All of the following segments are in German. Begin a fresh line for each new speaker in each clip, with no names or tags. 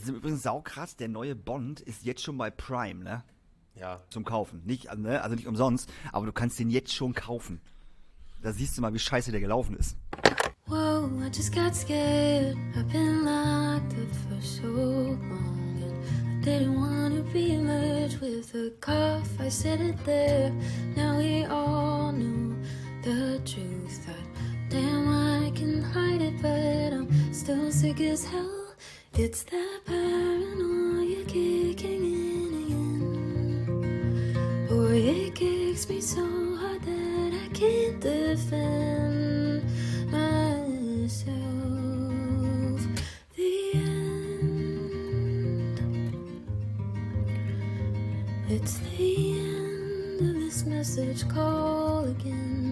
ist übrigens saukrass, der neue Bond ist jetzt schon bei Prime, ne?
Ja.
Zum Kaufen. Nicht, ne? Also nicht umsonst, aber du kannst den jetzt schon kaufen. Da siehst du mal, wie scheiße der gelaufen ist.
Whoa, I just got scared. I've been locked up for so long, and I didn't want to be merged with a cough. I said it there. Now we all knew the truth. Thought, damn, I can hide it, but I'm still sick as hell. It's that paranoia kicking in again. Boy, it kicks me so hard that I can't defend myself. The end. It's the end of this message call again.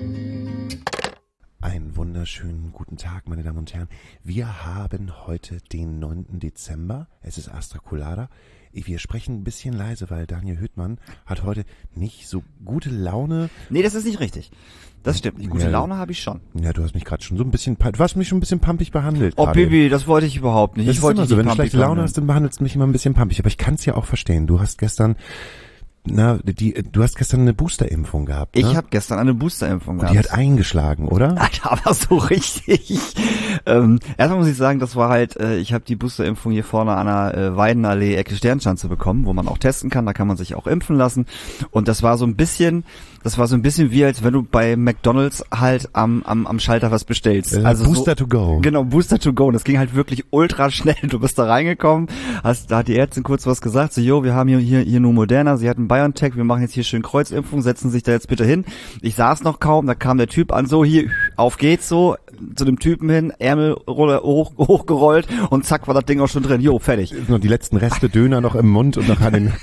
Einen wunderschönen guten Tag, meine Damen und Herren. Wir haben heute den 9. Dezember. Es ist Astra Colada. Wir sprechen ein bisschen leise, weil Daniel Hüttmann hat heute nicht so gute Laune.
Nee, das ist nicht richtig. Das stimmt nicht. Gute Laune habe ich schon.
Ja, du hast mich gerade schon so ein bisschen, du hast mich schon ein bisschen pampig behandelt.
Oh,
grade.
Bibi, das wollte ich überhaupt nicht.
Das
Ich
ist
wollte
immer so, wenn du schlechte Laune
behandeln.
hast, dann behandelst du mich immer ein bisschen pampig. Aber ich kann es ja auch verstehen. Du hast gestern, du hast gestern eine Boosterimpfung gehabt. Ne?
Ich habe gestern eine Boosterimpfung
Und
gehabt.
die hat eingeschlagen, oder?
Alter, aber so richtig. Erstmal muss ich sagen, das war halt, ich habe die Boosterimpfung hier vorne an der Weidenallee Ecke Sternschanze bekommen, wo man auch testen kann, da kann man sich auch impfen lassen. Und das war so ein bisschen wie, als wenn du bei McDonald's halt am Schalter was bestellst. Also
Booster
so,
to go.
Genau, Booster to go. Und das ging halt wirklich ultra schnell. Du bist da reingekommen, da hat die Ärztin kurz was gesagt, so, jo, wir haben hier nur Moderna, sie hatten BioNTech, wir machen jetzt hier schön Kreuzimpfung, setzen sich da jetzt bitte hin. Ich saß noch kaum, da kam der Typ an, so, hier, auf geht's so, zu dem Typen hin, Ärmel hochgerollt und zack, war das Ding auch schon drin. Jo, fertig.
Noch die letzten Reste Döner noch im Mund und noch an den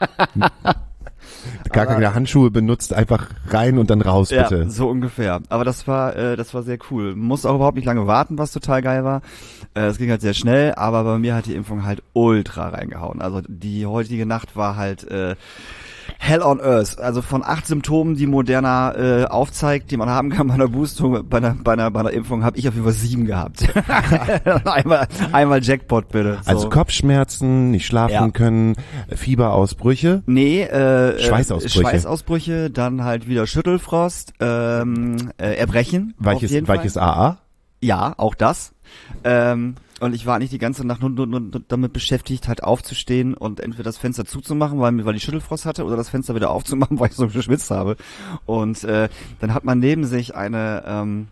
gar keine Handschuhe benutzt, einfach rein und dann raus, bitte.
Ja, so ungefähr. Aber das war sehr cool. Musste auch überhaupt nicht lange warten, was total geil war. Es ging halt sehr schnell, aber bei mir hat die Impfung halt ultra reingehauen. Also die heutige Nacht war halt Hell on Earth. Also von 8 Symptomen, die Moderna aufzeigt, die man haben kann bei einer Boostung, bei einer Impfung, habe ich auf jeden Fall 7 gehabt. einmal Jackpot bitte. So.
Also Kopfschmerzen, nicht schlafen können, Fieberausbrüche.
Nee,
Schweißausbrüche.
Dann halt wieder Schüttelfrost, Erbrechen.
Weiches AA.
Ja, auch das. Und ich war nicht die ganze Nacht nur damit beschäftigt, halt aufzustehen und entweder das Fenster zuzumachen, weil ich Schüttelfrost hatte, oder das Fenster wieder aufzumachen, weil ich so geschwitzt habe. Und dann hat man neben sich seine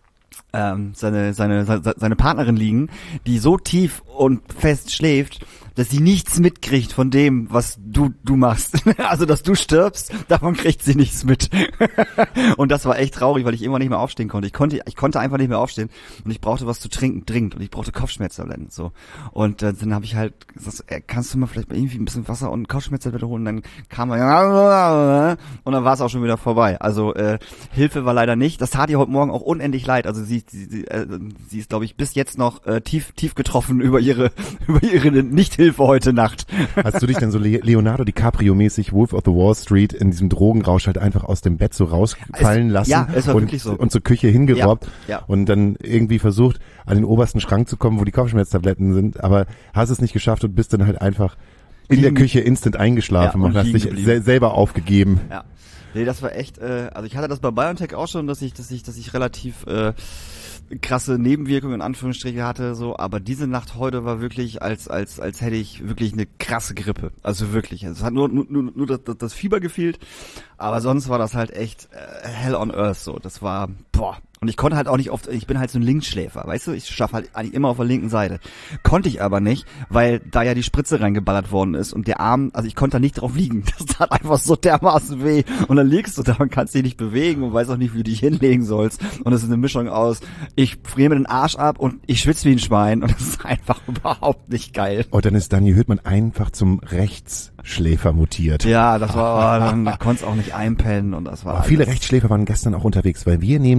Partnerin liegen, die so tief und fest schläft, dass sie nichts mitkriegt von dem, was du machst. Also, dass du stirbst, davon kriegt sie nichts mit. Und das war echt traurig, weil ich immer nicht mehr aufstehen konnte. Ich konnte einfach nicht mehr aufstehen und ich brauchte was zu trinken, dringend. Und ich brauchte Kopfschmerztabletten, so. Und dann habe ich halt gesagt, kannst du mal vielleicht irgendwie ein bisschen Wasser und Kopfschmerztabletten holen? Und dann kam er, und dann war es auch schon wieder vorbei. Also, Hilfe war leider nicht. Das tat ihr heute Morgen auch unendlich leid. Also, sie ist, glaube ich, bis jetzt noch tief getroffen über ihre Nichthilfe heute Nacht.
Hast du dich denn so Leonardo DiCaprio-mäßig Wolf of the Wall Street in diesem Drogenrausch halt einfach aus dem Bett so rausfallen lassen?
Ja, es war wirklich so.
Und zur Küche hingerobbt
ja.
Und dann irgendwie versucht, an den obersten Schrank zu kommen, wo die Kopfschmerztabletten sind, aber hast es nicht geschafft und bist dann halt einfach in der Küche instant eingeschlafen und hast dich selber aufgegeben.
Ja. Nee, das war echt, also ich hatte das bei BioNTech auch schon, dass ich relativ krasse Nebenwirkungen in Anführungsstrichen hatte, so, aber diese Nacht heute war wirklich als hätte ich wirklich eine krasse Grippe. Also wirklich. Es hat nur das Fieber gefehlt, aber sonst war das halt echt Hell on Earth, so. Das war, boah. Und ich konnte halt auch nicht oft, ich bin halt so ein Linksschläfer, weißt du? Ich schlafe halt eigentlich immer auf der linken Seite. Konnte ich aber nicht, weil da ja die Spritze reingeballert worden ist und der Arm, also ich konnte da nicht drauf liegen. Das tat einfach so dermaßen weh. Und dann liegst du da und kannst dich nicht bewegen und weißt auch nicht, wie du dich hinlegen sollst. Und es ist eine Mischung aus, ich friere mir den Arsch ab und ich schwitze wie ein Schwein und das ist einfach überhaupt nicht geil.
Und dann ist Daniel Hüttmann einfach zum Rechtsschläfer mutiert.
Ja, das war, dann konntest auch nicht einpennen und das war
Viele Rechtsschläfer waren gestern auch unterwegs, weil wir nehmen den Podcast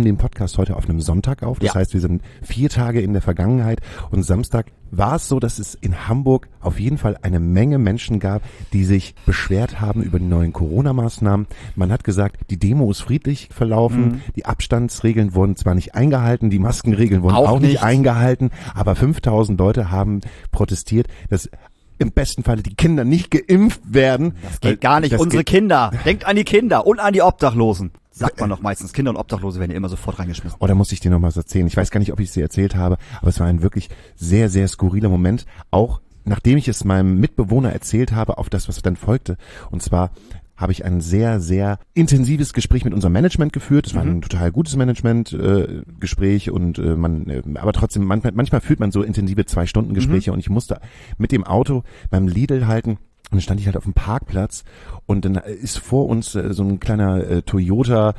Podcast heute auf einem Sonntag auf. Das
Ja.
heißt, wir sind 4 Tage in der Vergangenheit und Samstag war es so, dass es in Hamburg auf jeden Fall eine Menge Menschen gab, die sich beschwert haben über die neuen Corona-Maßnahmen. Man hat gesagt, die Demo ist friedlich verlaufen, die Abstandsregeln wurden zwar nicht eingehalten, die Maskenregeln wurden auch nicht eingehalten, aber 5000 Leute haben protestiert, dass im besten Falle die Kinder nicht geimpft werden.
Das geht gar nicht. Unsere Kinder. Denkt an die Kinder und an die Obdachlosen. Sagt man doch meistens. Kinder und Obdachlose werden ja immer sofort reingeschmissen.
Oh, da muss ich dir noch was erzählen. Ich weiß gar nicht, ob ich es dir erzählt habe, aber es war ein wirklich sehr, sehr skurriler Moment. Auch nachdem ich es meinem Mitbewohner erzählt habe, auf das, was dann folgte. Und zwar habe ich ein sehr, sehr intensives Gespräch mit unserem Management geführt. Es war ein total gutes Management-Gespräch und aber trotzdem, manchmal führt man so intensive 2-Stunden-Gespräche und ich musste mit dem Auto beim Lidl halten. Und dann stand ich halt auf dem Parkplatz und dann ist vor uns so ein kleiner Toyota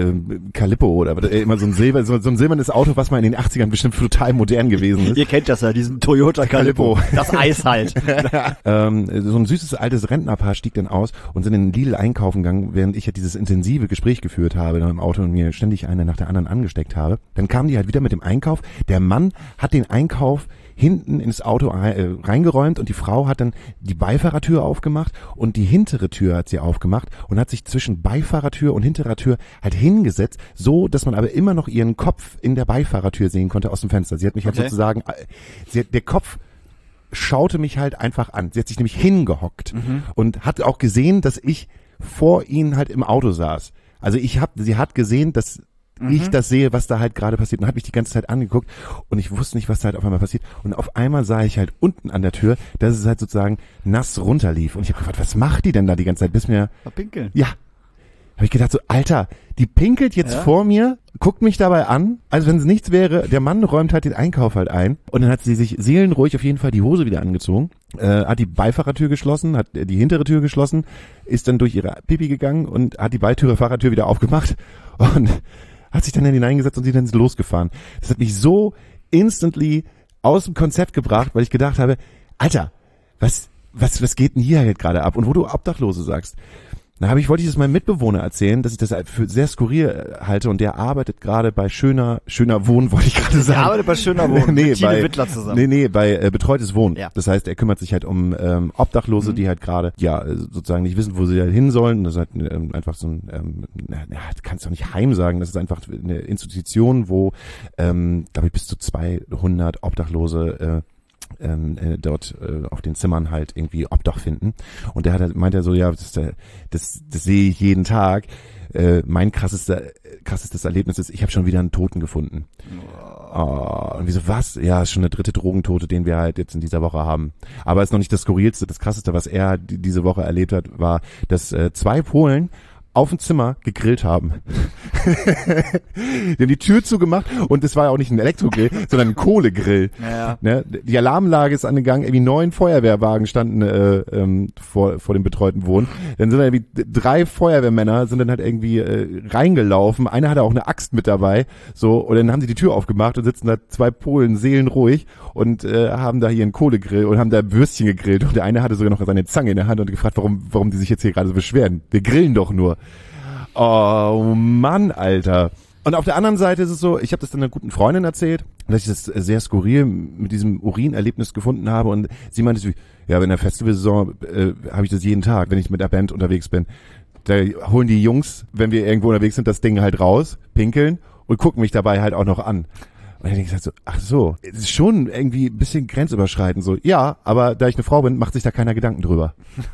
Calippo oder immer so ein silbernes Auto, was mal in den 80ern bestimmt total modern gewesen ist.
Ihr kennt das ja, diesen Toyota Calippo. Das Eis halt.
So ein süßes altes Rentnerpaar stieg dann aus und sind in den Lidl einkaufen gegangen, während ich ja dieses intensive Gespräch geführt habe dann im Auto und mir ständig eine nach der anderen angesteckt habe. Dann kamen die halt wieder mit dem Einkauf. Der Mann hat den Einkauf hinten ins Auto reingeräumt und die Frau hat dann die Beifahrertür aufgemacht und die hintere Tür hat sie aufgemacht und hat sich zwischen Beifahrertür und hinterer Tür halt hingesetzt, so dass man aber immer noch ihren Kopf in der Beifahrertür sehen konnte aus dem Fenster. Sie hat mich halt sozusagen, der Kopf schaute mich halt einfach an. Sie hat sich nämlich hingehockt und hat auch gesehen, dass ich vor ihnen halt im Auto saß. Also sie hat gesehen, dass ich das sehe, was da halt gerade passiert und hat mich die ganze Zeit angeguckt und ich wusste nicht, was da halt auf einmal passiert und auf einmal sah ich halt unten an der Tür, dass es halt sozusagen nass runterlief und ich habe gefragt, was macht die denn da die ganze Zeit, bis mir...
Pinkeln.
Ja. Habe ich gedacht so, Alter, die pinkelt jetzt vor mir, guckt mich dabei an, als wenn es nichts wäre, der Mann räumt halt den Einkauf halt ein und dann hat sie sich seelenruhig auf jeden Fall die Hose wieder angezogen, hat die Beifahrertür geschlossen, hat die hintere Tür geschlossen, ist dann durch ihre Pipi gegangen und hat die Beifahrertür wieder aufgemacht und hat sich dann hineingesetzt und sie dann losgefahren. Das hat mich so instantly aus dem Konzept gebracht, weil ich gedacht habe, Alter, was geht denn hier halt gerade ab? Und wo du Obdachlose sagst, wollte ich das meinem Mitbewohner erzählen, dass ich das für sehr skurril halte und der arbeitet gerade bei schöner Wohnen, wollte ich gerade sagen.
Der arbeitet bei schöner Wohnen mit Tine Wittler zusammen.
Bei betreutes Wohnen.
Ja.
Das heißt, er kümmert sich halt um Obdachlose, die halt gerade, sozusagen nicht wissen, wo sie halt hin sollen. Das ist halt einfach so ein, kannst du auch nicht Heim sagen, das ist einfach eine Institution, wo, glaube ich, bis zu 200 Obdachlose dort auf den Zimmern halt irgendwie Obdach finden. Und der meint er so, ja, das sehe ich jeden Tag. Mein krassestes Erlebnis ist, ich habe schon wieder einen Toten gefunden. Oh, und wieso, was? Ja, ist schon der 3. Drogentote, den wir halt jetzt in dieser Woche haben. Aber ist noch nicht das Skurrilste. Das Krasseste, was er diese Woche erlebt hat, war, dass 2 Polen auf dem Zimmer gegrillt haben. Die haben die Tür zugemacht und es war ja auch nicht ein Elektrogrill, sondern ein Kohlegrill.
Ja.
Ne? Die Alarmlage ist angegangen, irgendwie 9 Feuerwehrwagen standen vor dem betreuten Wohnen. Dann sind da irgendwie 3 Feuerwehrmänner sind dann halt irgendwie reingelaufen. Einer hatte auch eine Axt mit dabei. So, und dann haben sie die Tür aufgemacht und sitzen da 2 Polen seelenruhig und haben da hier einen Kohlegrill und haben da Würstchen gegrillt. Und der eine hatte sogar noch seine Zange in der Hand und gefragt, warum die sich jetzt hier gerade so beschweren. Wir grillen doch nur. Oh Mann, Alter. Und auf der anderen Seite ist es so, ich habe das dann einer guten Freundin erzählt, dass ich das sehr skurril mit diesem Urinerlebnis gefunden habe und sie meinte so, ja, in der Festivalsaison habe ich das jeden Tag, wenn ich mit der Band unterwegs bin. Da holen die Jungs, wenn wir irgendwo unterwegs sind, das Ding halt raus, pinkeln und gucken mich dabei halt auch noch an. Und dann denke ich halt so, ach so, es ist schon irgendwie ein bisschen grenzüberschreitend so. Ja, aber da ich eine Frau bin, macht sich da keiner Gedanken drüber.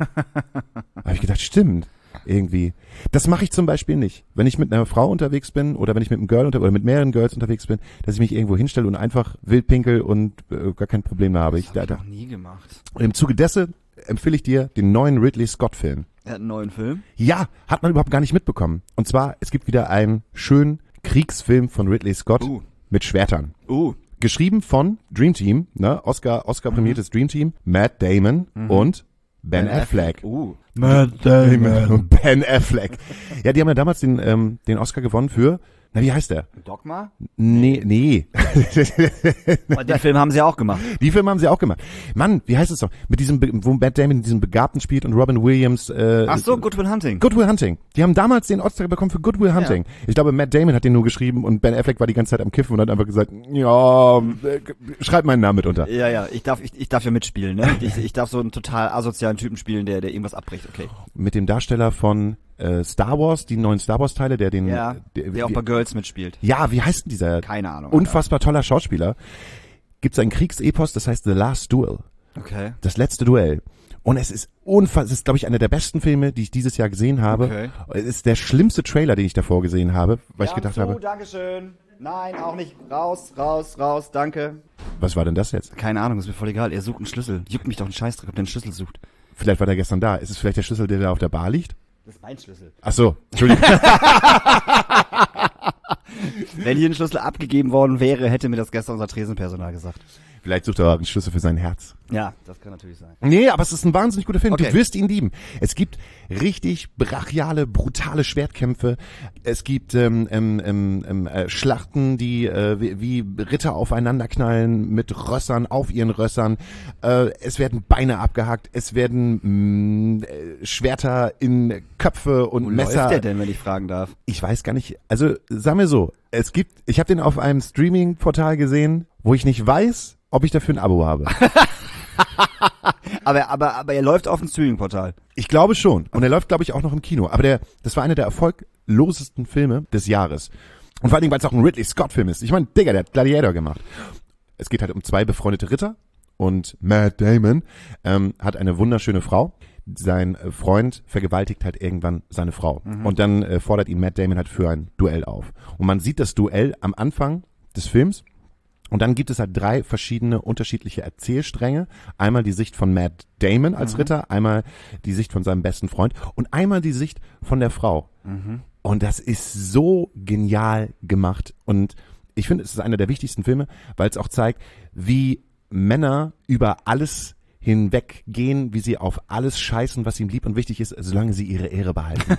Da habe ich gedacht, stimmt. Irgendwie. Das mache ich zum Beispiel nicht. Wenn ich mit einer Frau unterwegs bin oder wenn ich mit einem Girl oder mit mehreren Girls unterwegs bin, dass ich mich irgendwo hinstelle und einfach wild pinkel und gar kein Problem mehr habe.
Das hab ich noch nie gemacht.
Und im Zuge dessen empfehle ich dir den neuen Ridley Scott-Film.
Er hat einen neuen Film?
Ja, hat man überhaupt gar nicht mitbekommen. Und zwar, es gibt wieder einen schönen Kriegsfilm von Ridley Scott mit Schwertern. Geschrieben von Dream Team, ne? Oscar-prämiertes Dream Team, Matt Damon und Ben Affleck.
Matt Damon.
Ben Affleck. Ja, die haben ja damals den Oscar gewonnen für Na, wie heißt der?
Dogma?
Nee.
Den Film haben sie auch gemacht.
Die Filme haben sie auch gemacht. Mann, wie heißt es doch? Mit diesem, wo Matt Damon diesen Begabten spielt und Robin Williams.
Ach so, Good Will Hunting.
Good Will Hunting. Die haben damals den Oscar bekommen für Good Will Hunting. Ja. Ich glaube, Matt Damon hat den nur geschrieben und Ben Affleck war die ganze Zeit am Kiffen und hat einfach gesagt, ja, schreib meinen Namen mit unter.
Ja, ich darf ja mitspielen, ne? Ich darf so einen total asozialen Typen spielen, der irgendwas abbricht, okay.
Mit dem Darsteller von Star Wars, die neuen Star Wars Teile, der
auch bei Girls mitspielt.
Ja, wie heißt denn dieser?
Keine Ahnung.
Unfassbar toller Schauspieler. Gibt's ein Kriegsepos, das heißt The Last Duel.
Okay.
Das letzte Duell. Und es ist glaube ich, einer der besten Filme, die ich dieses Jahr gesehen habe.
Okay.
Es ist der schlimmste Trailer, den ich davor gesehen habe, weil ich gedacht habe.
Dankeschön. Nein, auch nicht. Raus, danke.
Was war denn das jetzt?
Keine Ahnung, ist mir voll egal. Er sucht einen Schlüssel. Juckt mich doch einen Scheißdreck, ob der einen Schlüssel sucht.
Vielleicht war der gestern da. Ist es vielleicht der Schlüssel, der da auf der Bar liegt?
Das ist mein Schlüssel.
Ach so, Entschuldigung.
Wenn hier ein Schlüssel abgegeben worden wäre, hätte mir das gestern unser Tresenpersonal gesagt.
Vielleicht sucht er einen Schlüssel für sein Herz.
Ja, das kann natürlich sein.
Nee, aber es ist ein wahnsinnig guter Film.
Okay.
Du wirst ihn lieben. Es gibt richtig brachiale, brutale Schwertkämpfe. Es gibt Schlachten, die wie Ritter aufeinander knallen mit Rössern auf ihren Rössern. Es werden Beine abgehackt. Es werden Schwerter in Köpfe und
Wo
Messer.
läuft der denn, wenn ich fragen darf?
Ich weiß gar nicht. Also sag mir so, ich habe den auf einem Streaming-Portal gesehen, wo ich nicht weiß, ob ich dafür ein Abo habe.
aber er läuft auf dem Streaming-Portal.
Ich glaube schon. Und er läuft, glaube ich, auch noch im Kino. Aber das war einer der erfolglosesten Filme des Jahres. Und vor allen Dingen, weil es auch ein Ridley Scott-Film ist. Ich meine, Digga, der hat Gladiator gemacht. Es geht halt um 2 befreundete Ritter. Und Matt Damon hat eine wunderschöne Frau. Sein Freund vergewaltigt halt irgendwann seine Frau. Mhm. Und dann fordert ihn Matt Damon halt für ein Duell auf. Und man sieht das Duell am Anfang des Films. Und dann gibt es halt 3 verschiedene unterschiedliche Erzählstränge. Einmal die Sicht von Matt Damon als Ritter, einmal die Sicht von seinem besten Freund und einmal die Sicht von der Frau. Mhm. Und das ist so genial gemacht. Und ich finde, es ist einer der wichtigsten Filme, weil es auch zeigt, wie Männer über alles hinweggehen, wie sie auf alles scheißen, was ihm lieb und wichtig ist, solange sie ihre Ehre behalten.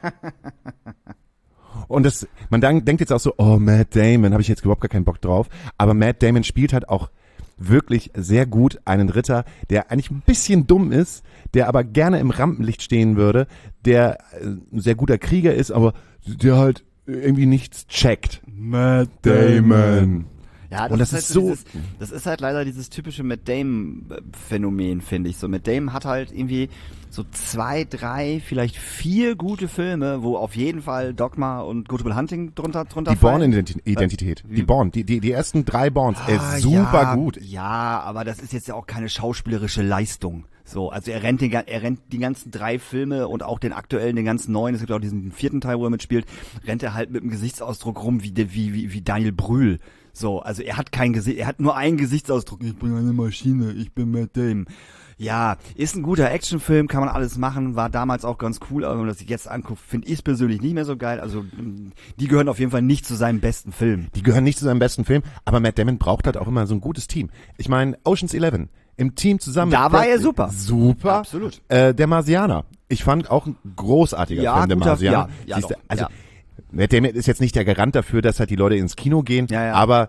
Und man denkt jetzt auch so, oh, Matt Damon, habe ich jetzt überhaupt gar keinen Bock drauf. Aber Matt Damon spielt halt auch wirklich sehr gut einen Ritter, der eigentlich ein bisschen dumm ist, der aber gerne im Rampenlicht stehen würde, der ein sehr guter Krieger ist, aber der halt irgendwie nichts checkt. Matt Damon.
Ja, das ist halt leider dieses typische Matt Damon-Phänomen, finde ich. So, Matt Damon hat halt irgendwie so 2, 3, vielleicht 4 gute Filme, wo auf jeden Fall Dogma und Good Will Hunting drunter
die
fallen.
Born-Identität. Die Born. Die ersten 3 Borns. Super gut.
Ja, aber das ist jetzt ja auch keine schauspielerische Leistung. So, also er rennt die ganzen 3 Filme und auch den aktuellen, den ganzen neuen, es gibt auch diesen 4. Teil, wo er mitspielt, rennt er halt mit einem Gesichtsausdruck rum wie Daniel Brühl. So, also er hat nur einen Gesichtsausdruck. Ich bin eine Maschine, ich bin Matt Damon. Ja, ist ein guter Actionfilm, kann man alles machen, war damals auch ganz cool, aber wenn man das sich jetzt anguckt, finde ich es persönlich nicht mehr so geil. Also die gehören auf jeden Fall nicht zu seinem besten Film.
Die gehören nicht zu seinem besten Film, aber Matt Damon braucht halt auch immer so ein gutes Team. Ich meine, Ocean's 11, im Team zusammen.
Da war er super.
Super.
Absolut.
Der Marsianer. Ich fand auch ein großartiger Film, der Marsianer.
Ja.
Matt Damon ist jetzt nicht der Garant dafür, dass halt die Leute ins Kino gehen, aber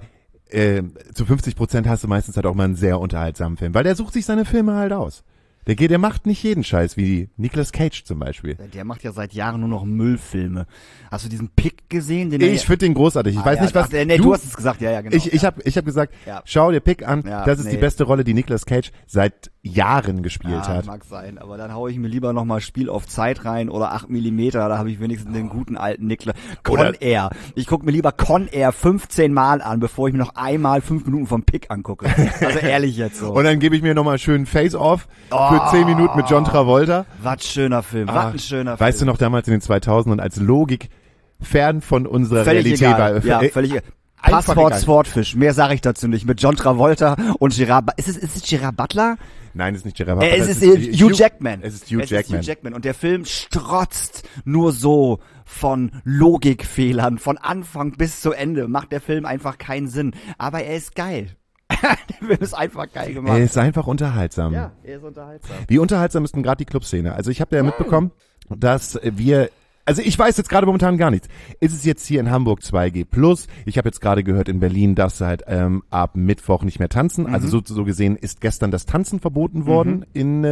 zu 50% hast du meistens halt auch mal einen sehr unterhaltsamen Film, weil der sucht sich seine Filme halt aus. Der macht nicht jeden Scheiß, wie Nicolas Cage zum Beispiel.
Der macht ja seit Jahren nur noch Müllfilme. Hast du diesen Pick gesehen?
Ich finde den großartig. Ich weiß nicht, was...
du hast es gesagt, ja, genau.
Ich hab gesagt, schau dir Pick an, das ist die beste Rolle, die Nicolas Cage seit Jahren gespielt hat.
Mag sein, aber dann hau ich mir lieber nochmal Spiel auf Zeit rein oder 8mm, da habe ich wenigstens den guten alten Nicolas. Con Air. Ich gucke mir lieber Con Air 15 Mal an, bevor ich mir noch einmal 5 Minuten vom Pick angucke. Also ehrlich jetzt so.
Und dann gebe ich mir nochmal schön Face-Off für 10 Minuten mit John Travolta.
Was ein schöner Film,
Weißt du noch damals in den 2000ern, als Logik fern von unserer
völlig
Realität
egal.
war?
Völlig egal. Passwort Swordfish, mehr sage ich dazu nicht. Mit John Travolta und Gerard... Ist es Gerard Butler?
Nein, es ist nicht Gerard Butler.
Es ist Hugh Jackman.
Es ist Hugh Jackman.
Und der Film strotzt nur so von Logikfehlern. Von Anfang bis zu Ende macht der Film einfach keinen Sinn. Aber er ist geil. Der Film ist einfach geil gemacht.
Er ist einfach unterhaltsam.
Ja, er ist unterhaltsam.
Wie unterhaltsam ist denn gerade die Clubszene? Also ich habe ja mitbekommen, dass wir Also ich weiß jetzt gerade momentan gar nichts. Ist es jetzt hier in Hamburg 2G+? Ich habe jetzt gerade gehört, in Berlin darfst du halt ab Mittwoch nicht mehr tanzen. Also so gesehen ist gestern das Tanzen verboten worden in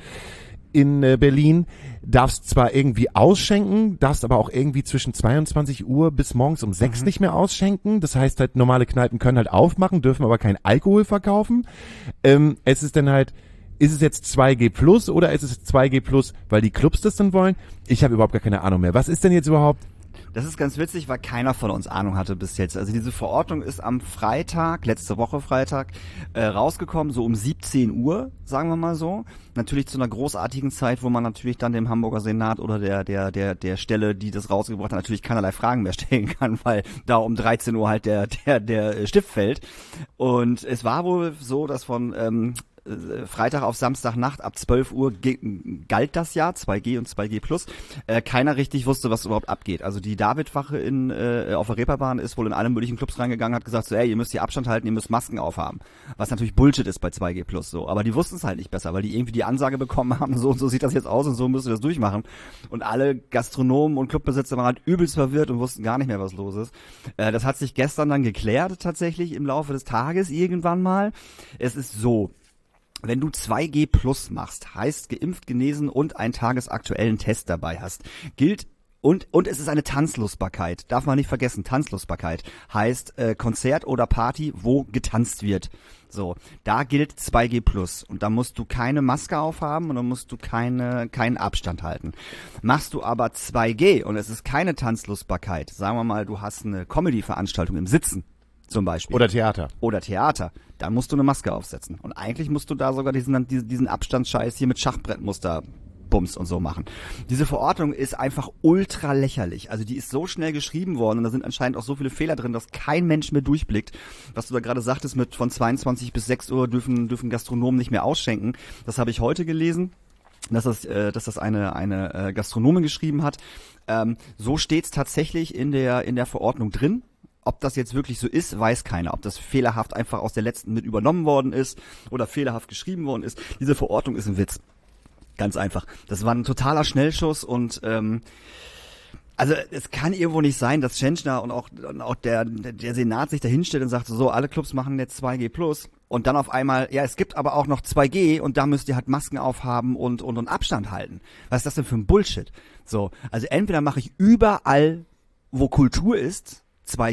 Berlin. Darfst zwar irgendwie ausschenken, darfst aber auch irgendwie zwischen 22 Uhr bis morgens um 6 nicht mehr ausschenken. Das heißt halt, normale Kneipen können halt aufmachen, dürfen aber kein Alkohol verkaufen. Es ist dann halt, ist es jetzt 2G+ oder ist es 2G+, weil die Clubs das dann wollen? Ich habe überhaupt gar keine Ahnung mehr. Was ist denn jetzt überhaupt?
Das ist ganz witzig, weil keiner von uns Ahnung hatte bis jetzt. Also diese Verordnung ist am Freitag, letzte Woche Freitag, rausgekommen, so um 17 Uhr, sagen wir mal so. Natürlich zu einer großartigen Zeit, wo man natürlich dann dem Hamburger Senat oder der Stelle, die das rausgebracht hat, natürlich keinerlei Fragen mehr stellen kann, weil da um 13 Uhr halt der Stift fällt. Und es war wohl so, dass von Freitag auf Samstagnacht ab 12 Uhr galt das Jahr, 2G und 2G+. Keiner richtig wusste, was überhaupt abgeht. Also die Davidwache auf der Reeperbahn ist wohl in alle möglichen Clubs reingegangen, hat gesagt so, ey, ihr müsst hier Abstand halten, ihr müsst Masken aufhaben. Was natürlich Bullshit ist bei 2G+, so. Aber die wussten es halt nicht besser, weil die irgendwie die Ansage bekommen haben, so und so sieht das jetzt aus und so müsst ihr das durchmachen. Und alle Gastronomen und Clubbesitzer waren halt übelst verwirrt und wussten gar nicht mehr, was los ist. Das hat sich gestern dann geklärt, tatsächlich im Laufe des Tages irgendwann mal. Es ist so: Wenn du 2G+ machst, heißt geimpft, genesen und einen tagesaktuellen Test dabei hast, gilt und es ist eine Tanzlustbarkeit. Darf man nicht vergessen, Tanzlustbarkeit heißt Konzert oder Party, wo getanzt wird. So, da gilt 2G+. Und da musst du keine Maske aufhaben und dann musst du keinen Abstand halten. Machst du aber 2G und es ist keine Tanzlustbarkeit, sagen wir mal, du hast eine Comedy-Veranstaltung im Sitzen, zum Beispiel.
Oder Theater.
Dann musst du eine Maske aufsetzen. Und eigentlich musst du da sogar diesen Abstandsscheiß hier mit Schachbrettmuster Bums und so machen. Diese Verordnung ist einfach ultra lächerlich. Also die ist so schnell geschrieben worden und da sind anscheinend auch so viele Fehler drin, dass kein Mensch mehr durchblickt. Was du da gerade sagtest, mit von 22 bis 6 Uhr dürfen Gastronomen nicht mehr ausschenken. Das habe ich heute gelesen, dass das eine Gastronomin geschrieben hat. So steht's tatsächlich in der Verordnung drin. Ob das jetzt wirklich so ist, weiß keiner. Ob das fehlerhaft einfach aus der letzten mit übernommen worden ist oder fehlerhaft geschrieben worden ist. Diese Verordnung ist ein Witz. Ganz einfach. Das war ein totaler Schnellschuss und also es kann irgendwo nicht sein, dass Tschentscher und auch der Senat sich da hinstellt und sagt, so, alle Clubs machen jetzt 2G+ und dann auf einmal, ja, es gibt aber auch noch 2G und da müsst ihr halt Masken aufhaben und Abstand halten. Was ist das denn für ein Bullshit? So, also entweder mache ich überall, wo Kultur ist,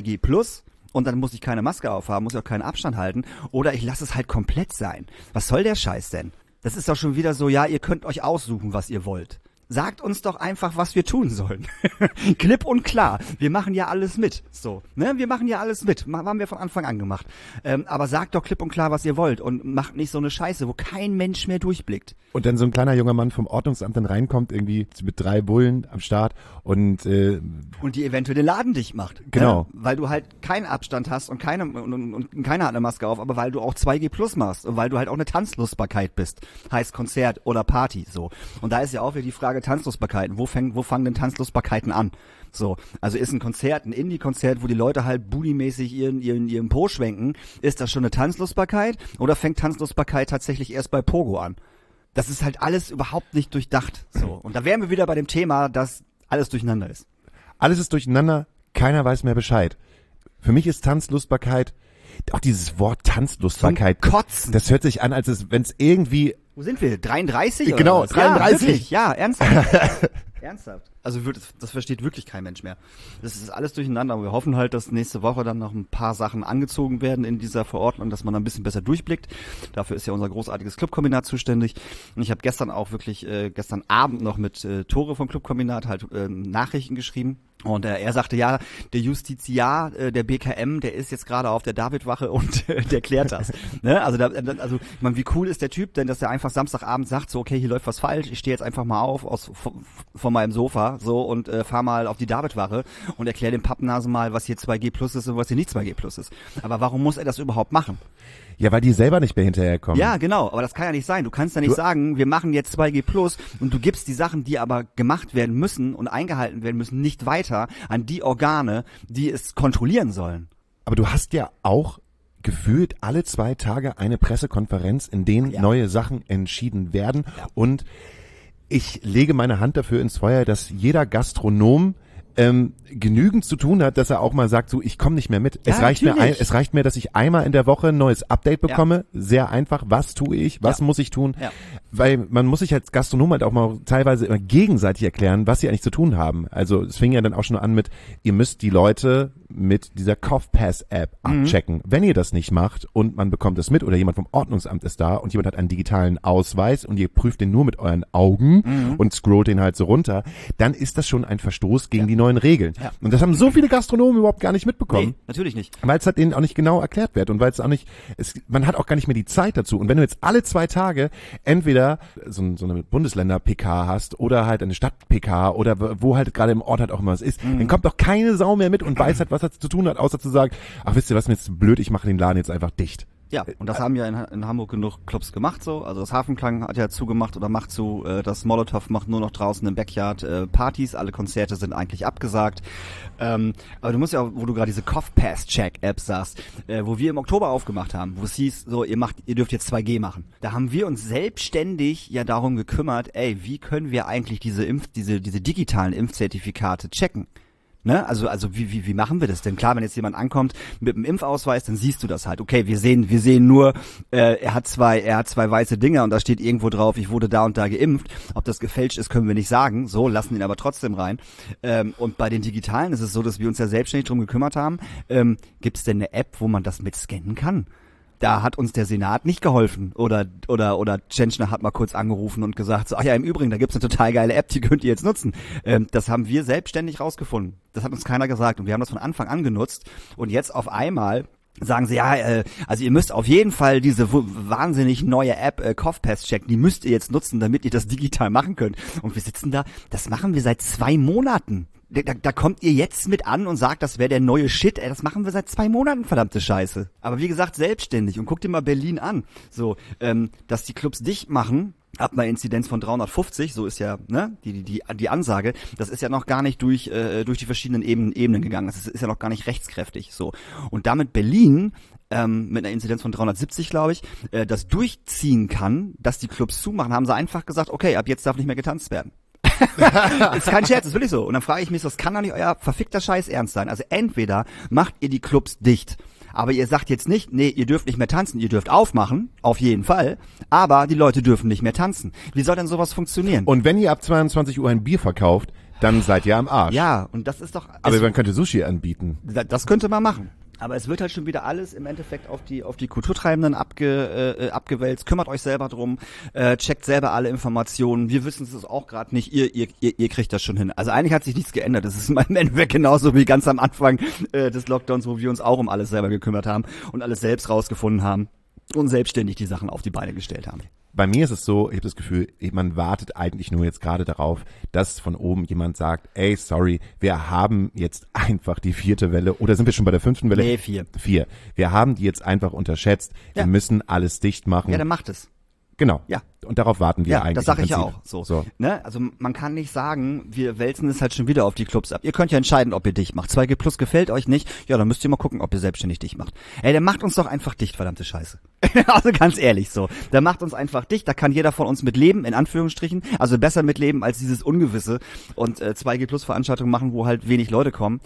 2G+ und dann muss ich keine Maske aufhaben, muss ich auch keinen Abstand halten, oder ich lasse es halt komplett sein. Was soll der Scheiß denn? Das ist doch schon wieder so, ja, ihr könnt euch aussuchen, was ihr wollt. Sagt uns doch einfach, was wir tun sollen. Klipp und klar. Wir machen ja alles mit. So, ne? Wir machen ja alles mit. Haben wir von Anfang an gemacht. Aber sagt doch klipp und klar, was ihr wollt und macht nicht so eine Scheiße, wo kein Mensch mehr durchblickt.
Und dann so ein kleiner junger Mann vom Ordnungsamt dann reinkommt, irgendwie mit 3 Bullen am Start und
die eventuell den Laden dicht macht.
Genau.
Ne? Weil du halt keinen Abstand hast und keiner hat eine Maske auf, aber weil du auch 2G+ machst und weil du halt auch eine Tanzlustbarkeit bist. Heißt Konzert oder Party, so. Und da ist ja auch wieder die Frage Tanzlustbarkeiten. Wo fangen denn Tanzlustbarkeiten an? So, also ist ein Konzert, ein Indie-Konzert, wo die Leute halt booty-mäßig ihren Po schwenken, ist das schon eine Tanzlustbarkeit oder fängt Tanzlustbarkeit tatsächlich erst bei Pogo an? Das ist halt alles überhaupt nicht durchdacht. So. Und da wären wir wieder bei dem Thema, dass alles durcheinander ist.
Alles ist durcheinander, keiner weiß mehr Bescheid. Für mich ist Tanzlustbarkeit, auch dieses Wort Tanzlustbarkeit,
zum Kotzen.
Das hört sich an, als wenn es irgendwie...
Wo sind wir? 33?
Genau,
oder was?
33.
Ja, wirklich, ja, ernsthaft. Ernsthaft. Also das versteht wirklich kein Mensch mehr. Das ist alles durcheinander, aber wir hoffen halt, dass nächste Woche dann noch ein paar Sachen angezogen werden in dieser Verordnung, dass man ein bisschen besser durchblickt. Dafür ist ja unser großartiges Clubkombinat zuständig. Und ich habe gestern auch wirklich, gestern Abend noch mit Tore vom Clubkombinat halt Nachrichten geschrieben. Und er sagte, ja, der Justiziar, der BKM, der ist jetzt gerade auf der Davidwache und der klärt das. Ne? Also ich meine, wie cool ist der Typ denn, dass er einfach Samstagabend sagt, so, okay, hier läuft was falsch, ich stehe jetzt einfach mal auf von meinem Sofa so und fahr mal auf die Davidwache und erkläre dem Pappnasen mal, was hier 2G+ ist und was hier nicht 2G+ ist. Aber warum muss er das überhaupt machen?
Ja, weil die selber nicht mehr hinterherkommen.
Ja, genau, aber das kann ja nicht sein. Du kannst ja nicht sagen, wir machen jetzt 2G+ und du gibst die Sachen, die aber gemacht werden müssen und eingehalten werden müssen, nicht weiter an die Organe, die es kontrollieren sollen.
Aber du hast ja auch gefühlt alle 2 Tage eine Pressekonferenz, in denen neue Sachen entschieden werden und Ich lege meine Hand dafür ins Feuer, dass jeder Gastronom genügend zu tun hat, dass er auch mal sagt, so, ich komme nicht mehr mit.
Ja,
Es reicht mir, dass ich einmal in der Woche ein neues Update bekomme. Ja. Sehr einfach. Was tue ich? Was muss ich tun? Ja. Weil man muss sich als Gastronom halt auch mal teilweise immer gegenseitig erklären, was sie eigentlich zu tun haben. Also es fing ja dann auch schon an mit, ihr müsst die Leute mit dieser CoughPass-App abchecken. Wenn ihr das nicht macht und man bekommt es mit oder jemand vom Ordnungsamt ist da und jemand hat einen digitalen Ausweis und ihr prüft den nur mit euren Augen und scrollt den halt so runter, dann ist das schon ein Verstoß gegen die neuen Regeln. Ja. Und das haben so viele Gastronomen überhaupt gar nicht mitbekommen.
Nee, natürlich nicht.
Weil es halt denen auch nicht genau erklärt wird und weil es auch nicht, man hat auch gar nicht mehr die Zeit dazu. Und wenn du jetzt alle 2 Tage entweder so eine Bundesländer-PK hast oder halt eine Stadt-PK oder wo halt gerade im Ort halt auch immer was ist, dann kommt doch keine Sau mehr mit und weiß halt, was das zu tun hat, außer zu sagen, ach wisst ihr was, mir jetzt blöd, ich mache den Laden jetzt einfach dicht.
Ja, und das haben ja in Hamburg genug Clubs gemacht so. Also das Hafenklang hat ja zugemacht oder macht zu. Das Molotow macht nur noch draußen im Backyard Partys. Alle Konzerte sind eigentlich abgesagt. Aber du musst ja auch, wo du gerade diese CoughPass-Check-App sagst, wo wir im Oktober aufgemacht haben, wo es hieß, so ihr dürft jetzt 2G machen. Da haben wir uns selbstständig ja darum gekümmert, wie können wir eigentlich diese digitalen Impfzertifikate checken? Ne? Also wie machen wir das denn? Klar, wenn jetzt jemand ankommt mit einem Impfausweis, dann siehst du das halt. Okay, wir sehen nur, er hat zwei weiße Dinger und da steht irgendwo drauf, ich wurde da und da geimpft. Ob das gefälscht ist, können wir nicht sagen. So, lassen ihn aber trotzdem rein. Und bei den Digitalen ist es so, dass wir uns ja selbstständig drum gekümmert haben. Gibt es denn eine App, wo man das mit scannen kann? Da hat uns der Senat nicht geholfen oder Tschentschner hat mal kurz angerufen und gesagt, so, ach ja, im Übrigen, da gibt's eine total geile App, die könnt ihr jetzt nutzen. Das haben wir selbstständig rausgefunden. Das hat uns keiner gesagt und wir haben das von Anfang an genutzt und jetzt auf einmal sagen sie, also ihr müsst auf jeden Fall diese wahnsinnig neue App CoughPass-Check, die müsst ihr jetzt nutzen, damit ihr das digital machen könnt. Und wir sitzen da, das machen wir seit 2 Monaten. Da kommt ihr jetzt mit an und sagt, das wäre der neue Shit. Das machen wir seit 2 Monaten, verdammte Scheiße. Aber wie gesagt, selbstständig. Und guck dir mal Berlin an. So, dass die Clubs dicht machen, ab einer Inzidenz von 350, so ist ja die Ansage, das ist ja noch gar nicht durch die verschiedenen Ebenen gegangen. Das ist ja noch gar nicht rechtskräftig. So. Und damit Berlin mit einer Inzidenz von 370, glaube ich, das durchziehen kann, dass die Clubs zumachen, haben sie einfach gesagt, okay, ab jetzt darf nicht mehr getanzt werden. Ist kein Scherz, ist wirklich so. Und dann frage ich mich, das kann doch nicht euer verfickter Scheiß ernst sein. Also entweder macht ihr die Clubs dicht, aber ihr sagt jetzt nicht, nee, ihr dürft nicht mehr tanzen, ihr dürft aufmachen, auf jeden Fall, aber die Leute dürfen nicht mehr tanzen. Wie soll denn sowas funktionieren?
Und wenn ihr ab 22 Uhr ein Bier verkauft, dann seid ihr am Arsch.
Ja, und das ist doch...
Aber man könnte Sushi anbieten.
Das könnte man machen. Aber es wird halt schon wieder alles im Endeffekt auf die Kulturtreibenden abgewälzt. Kümmert euch selber drum, checkt selber alle Informationen. Wir wissen es auch gerade nicht. Ihr kriegt das schon hin. Also eigentlich hat sich nichts geändert. Das ist im Endeffekt genauso wie ganz am Anfang des Lockdowns, wo wir uns auch um alles selber gekümmert haben und alles selbst rausgefunden haben und selbstständig die Sachen auf die Beine gestellt haben.
Bei mir ist es so, ich habe das Gefühl, man wartet eigentlich nur jetzt gerade darauf, dass von oben jemand sagt, ey, sorry, wir haben jetzt einfach die 4. Welle, oder sind wir schon bei der 5. Welle?
Nee, 4.
Wir haben die jetzt einfach unterschätzt. Ja. Wir müssen alles dicht machen.
Ja, dann macht es.
Genau.
Ja.
Und darauf warten wir eigentlich.
Ja, das sage ich ja auch. So. Ne? Also man kann nicht sagen, wir wälzen es halt schon wieder auf die Clubs ab. Ihr könnt ja entscheiden, ob ihr dicht macht. 2G Plus gefällt euch nicht, ja, dann müsst ihr mal gucken, ob ihr selbstständig dicht macht. Ey, der macht uns doch einfach dicht, verdammte Scheiße. Also ganz ehrlich so. Der macht uns einfach dicht, da kann jeder von uns mit leben, in Anführungsstrichen. Also besser mit leben als dieses Ungewisse und 2G Plus Veranstaltungen machen, wo halt wenig Leute kommen.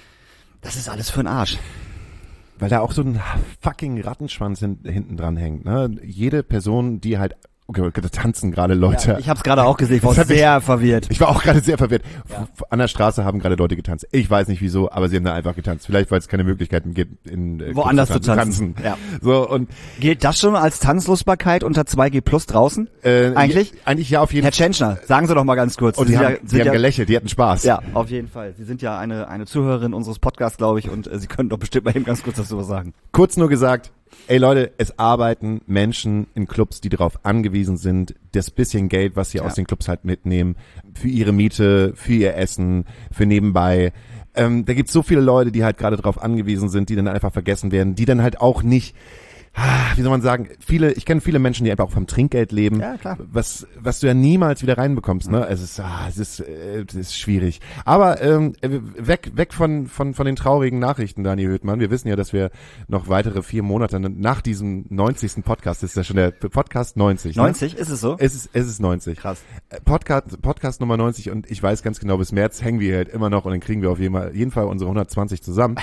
Das ist alles für den Arsch.
Weil da auch so ein fucking Rattenschwanz hinten dran hängt. Ne? Jede Person, die halt, okay, da tanzen gerade Leute.
Ja, ich habe es gerade auch gesehen, ich war sehr verwirrt.
Ich war auch gerade sehr verwirrt. Ja. An der Straße haben gerade Leute getanzt. Ich weiß nicht wieso, aber sie haben da einfach getanzt. Vielleicht, weil es keine Möglichkeiten gibt,
woanders zu tanzen. Ja.
So, und
gilt das schon als Tanzlosbarkeit unter 2G Plus draußen? Eigentlich?
Eigentlich ja, auf jeden
Fall. Herr Tschentschner, sagen Sie doch mal ganz kurz.
Und sie haben gelächelt, die hatten Spaß.
Ja, auf jeden Fall. Sie sind ja eine Zuhörerin unseres Podcasts, glaube ich, und Sie können doch bestimmt mal eben ganz kurz dazu was sagen.
Kurz nur gesagt, ey Leute, es arbeiten Menschen in Clubs, die darauf angewiesen sind, das bisschen Geld, was sie aus den Clubs halt mitnehmen, für ihre Miete, für ihr Essen, für nebenbei. Da gibt's so viele Leute, die halt gerade darauf angewiesen sind, die dann einfach vergessen werden, die dann halt auch nicht wie soll man sagen, ich kenne viele Menschen, die einfach auch vom Trinkgeld leben.
Ja, klar.
Was du ja niemals wieder reinbekommst, ne? Es ist schwierig. Aber weg von den traurigen Nachrichten, Daniel Höhtmann. Wir wissen ja, dass wir noch weitere 4 Monate nach diesem 90. Podcast, das ist ja schon der Podcast 90.
90, ne? Ist es so?
Es ist 90.
Krass.
Podcast Nummer 90 und ich weiß ganz genau, bis März hängen wir halt immer noch und dann kriegen wir auf jeden Fall unsere 120 zusammen.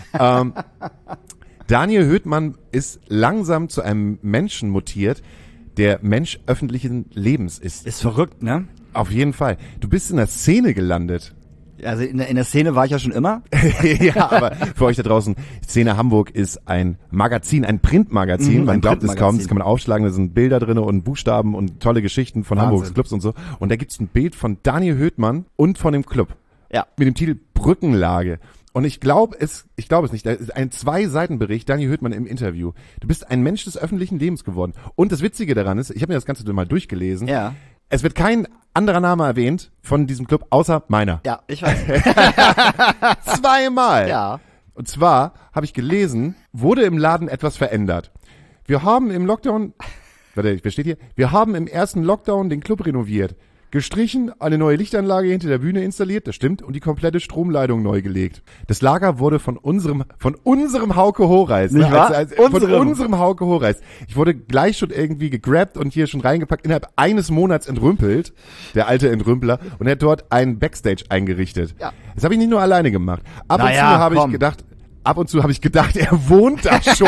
Daniel Höhtmann ist langsam zu einem Menschen mutiert, der Mensch öffentlichen Lebens ist.
Ist verrückt, ne?
Auf jeden Fall. Du bist in der Szene gelandet.
Also in der Szene war ich ja schon immer.
Ja, aber für euch da draußen, Szene Hamburg ist ein Magazin, ein Printmagazin. Man glaubt es kaum, das kann man aufschlagen, da sind Bilder drin und Buchstaben und tolle Geschichten von Hamburgs Clubs und so. Und da gibt's ein Bild von Daniel Höhtmann und von dem Club.
Ja.
Mit dem Titel Brückenlage. Und ich glaube es nicht. Da ist ein 2-Seiten-Bericht, Daniel Höhtmann im Interview. Du bist ein Mensch des öffentlichen Lebens geworden. Und das Witzige daran ist, ich habe mir das Ganze mal durchgelesen.
Ja.
Es wird kein anderer Name erwähnt von diesem Club, außer meiner.
Ja, ich weiß.
2-mal.
Ja.
Und zwar habe ich gelesen, wurde im Laden etwas verändert. Wir haben im Lockdown, was steht hier? Wir haben im ersten Lockdown den Club renoviert. Gestrichen, eine neue Lichtanlage hinter der Bühne installiert, das stimmt, und die komplette Stromleitung neu gelegt. Das Lager wurde von unserem Hauke Horeis.
Nicht wahr?
Von unserem Hauke Horeis. Ich wurde gleich schon irgendwie gegrabt und hier schon reingepackt, innerhalb eines Monats entrümpelt, der alte Entrümpler, und er hat dort einen Backstage eingerichtet.
Ja.
Das habe ich nicht nur alleine gemacht. Ab und zu habe ich gedacht, er wohnt da schon.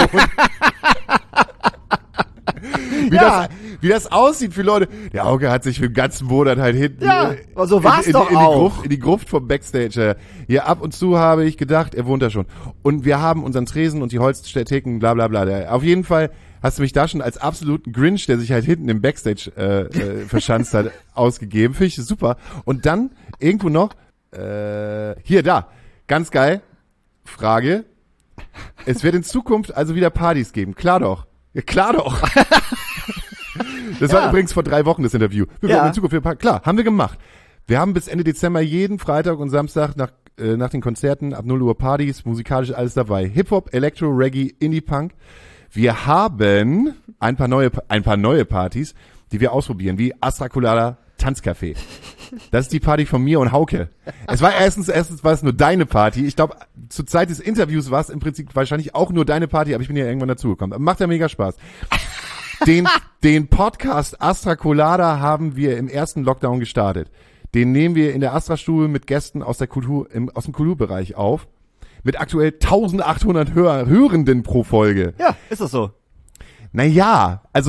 Wie das aussieht für Leute. Der Hauke hat sich für den ganzen Monat halt hinten
so war's doch auch.
In die Gruft vom Backstage. Hier ab und zu habe ich gedacht, er wohnt da schon. Und wir haben unseren Tresen und die Holztheken, bla bla bla. Auf jeden Fall hast du mich da schon als absoluten Grinch, der sich halt hinten im Backstage verschanzt hat, ausgegeben. Finde ich super. Und dann irgendwo noch, da, ganz geil, Frage, es wird in Zukunft also wieder Partys geben. Klar doch. Ja, klar doch. Das war übrigens vor 3 Wochen das Interview. Wir werden in Zukunft klar, haben wir gemacht. Wir haben bis Ende Dezember jeden Freitag und Samstag nach den Konzerten ab 0 Uhr Partys, musikalisch alles dabei. Hip-Hop, Elektro, Reggae, Indie-Punk. Wir haben ein paar neue Partys, die wir ausprobieren, wie Astra Colada Tanzcafé. Das ist die Party von mir und Hauke. Es war erstens war es nur deine Party. Ich glaube, zur Zeit des Interviews war es im Prinzip wahrscheinlich auch nur deine Party, aber ich bin ja irgendwann dazugekommen. Macht ja mega Spaß. Den Podcast Astra Colada haben wir im ersten Lockdown gestartet. Den nehmen wir in der Astra-Stube mit Gästen aus der aus dem Kulturbereich auf. Mit aktuell 1800 Hörenden pro Folge.
Ja, ist das so?
Naja, also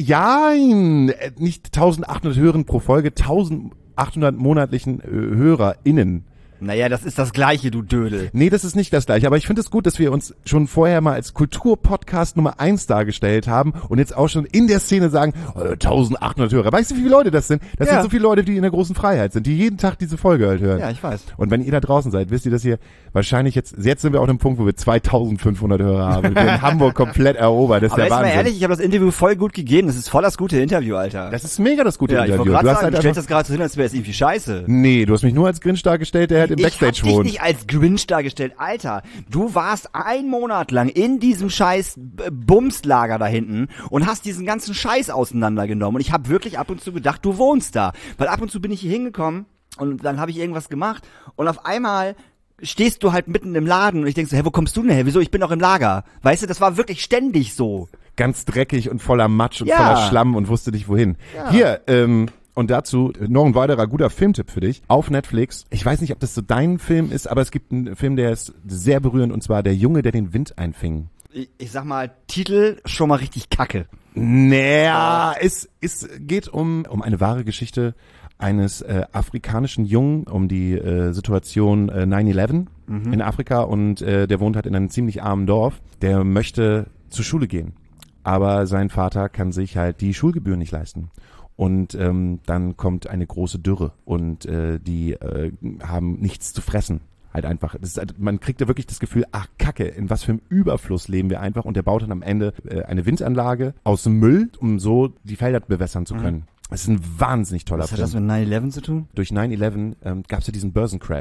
nicht 1800 Hörenden pro Folge, 1800 monatlichen HörerInnen.
Naja, das ist das Gleiche, du Dödel.
Nee, das ist nicht das Gleiche, aber ich finde es gut, dass wir uns schon vorher mal als Kulturpodcast Nummer 1 dargestellt haben und jetzt auch schon in der Szene sagen, 1800 Hörer. Weißt du, wie viele Leute das sind? Das sind so viele Leute, die in der großen Freiheit sind, die jeden Tag diese Folge halt hören.
Ja, ich weiß.
Und wenn ihr da draußen seid, wisst ihr, dass ihr wahrscheinlich jetzt sind wir auch an einem Punkt, wo wir 2500 Hörer haben. Wir in Hamburg komplett erobert. Das ist der Wahnsinn. Aber jetzt mal ehrlich,
ich habe das Interview voll gut gegeben. Das ist voll das gute Interview, Alter.
Das ist mega das gute Interview.
Ich wollte gerade sagen, du stellst das gerade so hin, als wäre es irgendwie scheiße.
Nee, du hast mich nur als Grinch dargestellt, der halt im Backstage wohnt.
Nicht als Grinch dargestellt. Alter, du warst 1 Monat lang in diesem scheiß Bumslager da hinten und hast diesen ganzen Scheiß auseinandergenommen. Und ich habe wirklich ab und zu gedacht, du wohnst da. Weil ab und zu bin ich hier hingekommen und dann habe ich irgendwas gemacht und auf einmal stehst du halt mitten im Laden und ich denk so, wo kommst du denn her? Wieso? Ich bin doch im Lager. Weißt du, das war wirklich ständig so.
Ganz dreckig und voller Matsch und voller Schlamm und wusste nicht wohin. Ja. Hier, und dazu noch ein weiterer guter Filmtipp für dich. Auf Netflix. Ich weiß nicht, ob das so dein Film ist, aber es gibt einen Film, der ist sehr berührend, und zwar Der Junge, der den Wind einfing.
Ich sag mal, Titel schon mal richtig kacke.
Naja, es geht um eine wahre Geschichte eines afrikanischen Jungen, um die Situation 9/11 in Afrika, und der wohnt halt in einem ziemlich armen Dorf. Der möchte zur Schule gehen, aber sein Vater kann sich halt die Schulgebühren nicht leisten. Und dann kommt eine große Dürre und die haben nichts zu fressen. Halt einfach. Man kriegt da wirklich das Gefühl, ach Kacke, in was für einem Überfluss leben wir einfach. Und der baut dann am Ende eine Windanlage aus dem Müll, um so die Felder bewässern zu können. Das ist ein wahnsinnig toller Film.
Was hat das mit 9/11 zu tun?
Durch 9/11 gab es ja diesen Börsencrash.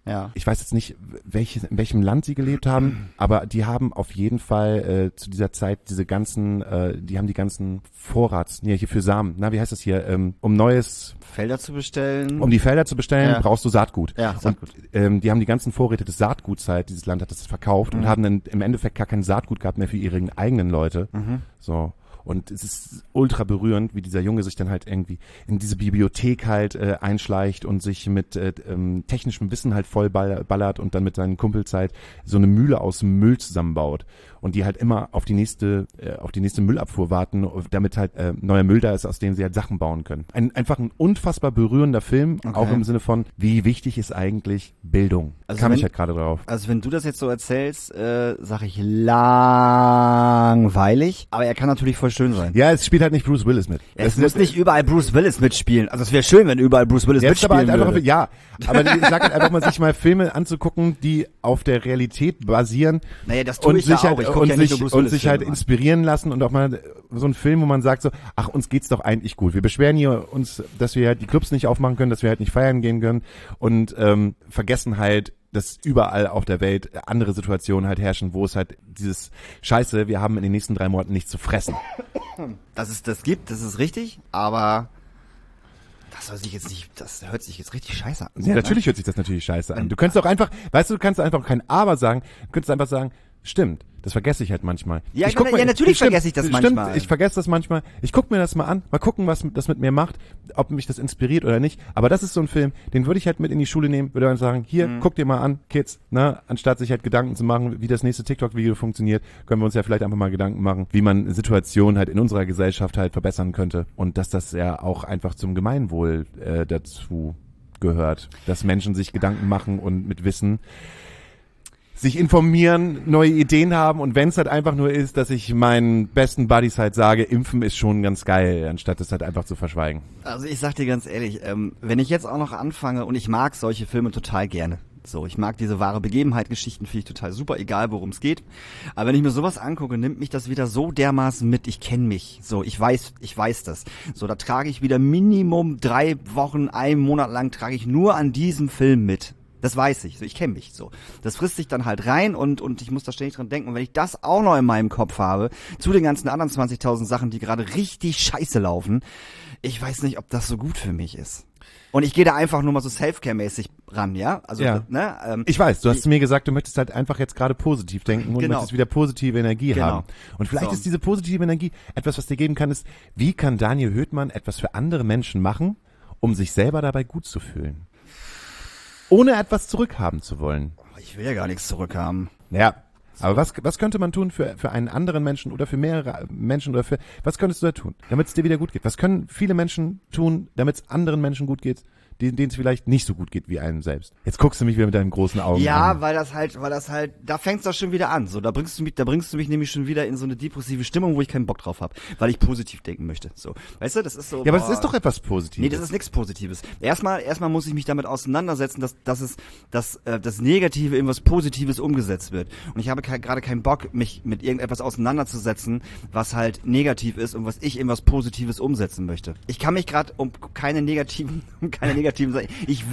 Ja.
Ich weiß jetzt nicht, in welchem Land sie gelebt haben, aber die haben auf jeden Fall zu dieser Zeit die haben die ganzen hier für Samen, wie heißt das hier, um neues
Felder zu bestellen.
Um die Felder zu bestellen, brauchst du Saatgut.
Ja, Saatgut.
Und die haben die ganzen Vorräte des Saatguts dieses Land hat das verkauft und haben dann im Endeffekt gar kein Saatgut gehabt mehr für ihre eigenen Leute. So. Und es ist ultra berührend, wie dieser Junge sich dann halt irgendwie in diese Bibliothek halt einschleicht und sich mit technischem Wissen halt voll ballert und dann mit seinen Kumpels halt so eine Mühle aus Müll zusammenbaut. Und die halt immer auf die nächste Müllabfuhr warten, damit halt neuer Müll da ist, aus dem sie halt Sachen bauen können. Einfach ein unfassbar berührender Film, auch im Sinne von, wie wichtig ist eigentlich Bildung.
Also
Kam ich halt gerade drauf.
Also wenn du das jetzt so erzählst, sage ich langweilig, aber er kann natürlich voll schön sein.
Ja, es spielt halt nicht Bruce Willis mit.
Es muss nicht überall Bruce Willis mitspielen. Also es wäre schön, wenn überall Bruce Willis mitspielen würde.
Ja, aber ich sag halt einfach mal, sich mal Filme anzugucken, die auf der Realität basieren.
Naja, das tue ich ja auch. Ich gucke ja nicht nur Bruce Willis
sich halt inspirieren lassen und auch mal so ein Film, wo man sagt so, ach, uns geht's doch eigentlich gut. Wir beschweren hier uns, dass wir halt die Clubs nicht aufmachen können, dass wir halt nicht feiern gehen können und vergessen halt, dass überall auf der Welt andere Situationen halt herrschen, wo es halt dieses Scheiße, wir haben in den nächsten 3 Monaten nichts zu fressen.
Dass es das gibt, das ist richtig, aber das hört sich jetzt richtig scheiße an.
Ja, natürlich hört sich das natürlich scheiße an. Du könntest auch einfach, du kannst einfach kein Aber sagen, du könntest einfach sagen, stimmt, das vergesse ich halt manchmal.
Ja, natürlich vergesse ich das manchmal.
Stimmt, ich vergesse das manchmal. Ich gucke mir das mal an, mal gucken, was das mit mir macht, ob mich das inspiriert oder nicht. Aber das ist so ein Film, den würde ich halt mit in die Schule nehmen, würde dann sagen, hier, guck dir mal an, Kids, anstatt sich halt Gedanken zu machen, wie das nächste TikTok-Video funktioniert, können wir uns ja vielleicht einfach mal Gedanken machen, wie man Situationen halt in unserer Gesellschaft halt verbessern könnte. Und dass das ja auch einfach zum Gemeinwohl dazu gehört, dass Menschen sich Gedanken machen und mit Wissen sich informieren, neue Ideen haben und wenn es halt einfach nur ist, dass ich meinen besten Buddies halt sage, Impfen ist schon ganz geil, anstatt es halt einfach zu verschweigen.
Also ich sag dir ganz ehrlich, wenn ich jetzt auch noch anfange und ich mag solche Filme total gerne. So, ich mag diese wahre Begebenheit-Geschichten, finde ich total super, egal worum es geht. Aber wenn ich mir sowas angucke, nimmt mich das wieder so dermaßen mit, ich kenne mich. So, ich weiß das. So, da trage ich wieder Minimum 3 Wochen, 1 Monat lang trage ich nur an diesem Film mit. Das weiß ich, so, ich kenne mich so. Das frisst sich dann halt rein und ich muss da ständig dran denken. Und wenn ich das auch noch in meinem Kopf habe, zu den ganzen anderen 20.000 Sachen, die gerade richtig scheiße laufen, ich weiß nicht, ob das so gut für mich ist. Und ich gehe da einfach nur mal so Selfcare-mäßig ran, ja? Also,
ja. Ich weiß, du hast zu mir gesagt, du möchtest halt einfach jetzt gerade positiv denken und möchtest wieder positive Energie haben. Und vielleicht ist diese positive Energie etwas, was dir geben kann, ist, wie kann Daniel Höhtmann etwas für andere Menschen machen, um sich selber dabei gut zu fühlen? Ohne etwas zurückhaben zu wollen.
Ich will ja gar nichts zurückhaben.
Ja, aber was könnte man tun für einen anderen Menschen oder für mehrere Menschen oder was könntest du da tun, damit es dir wieder gut geht? Was können viele Menschen tun, damit es anderen Menschen gut geht, denen es vielleicht nicht so gut geht wie einem selbst? Jetzt guckst du mich wieder mit deinen großen Augen an.
Ja, weil das halt, da fängt's doch schon wieder an. So, da bringst du mich nämlich schon wieder in so eine depressive Stimmung, wo ich keinen Bock drauf habe, weil ich positiv denken möchte. So, weißt du, das ist so.
Ja, aber das ist doch etwas Positives.
Nee, das ist nichts Positives. Erstmal muss ich mich damit auseinandersetzen, dass das Negative in was Positives umgesetzt wird. Und ich habe gerade keinen Bock, mich mit irgendetwas auseinanderzusetzen, was halt negativ ist und was ich in was Positives umsetzen möchte. Ich kann mich gerade um keine negativen Sachen. Ich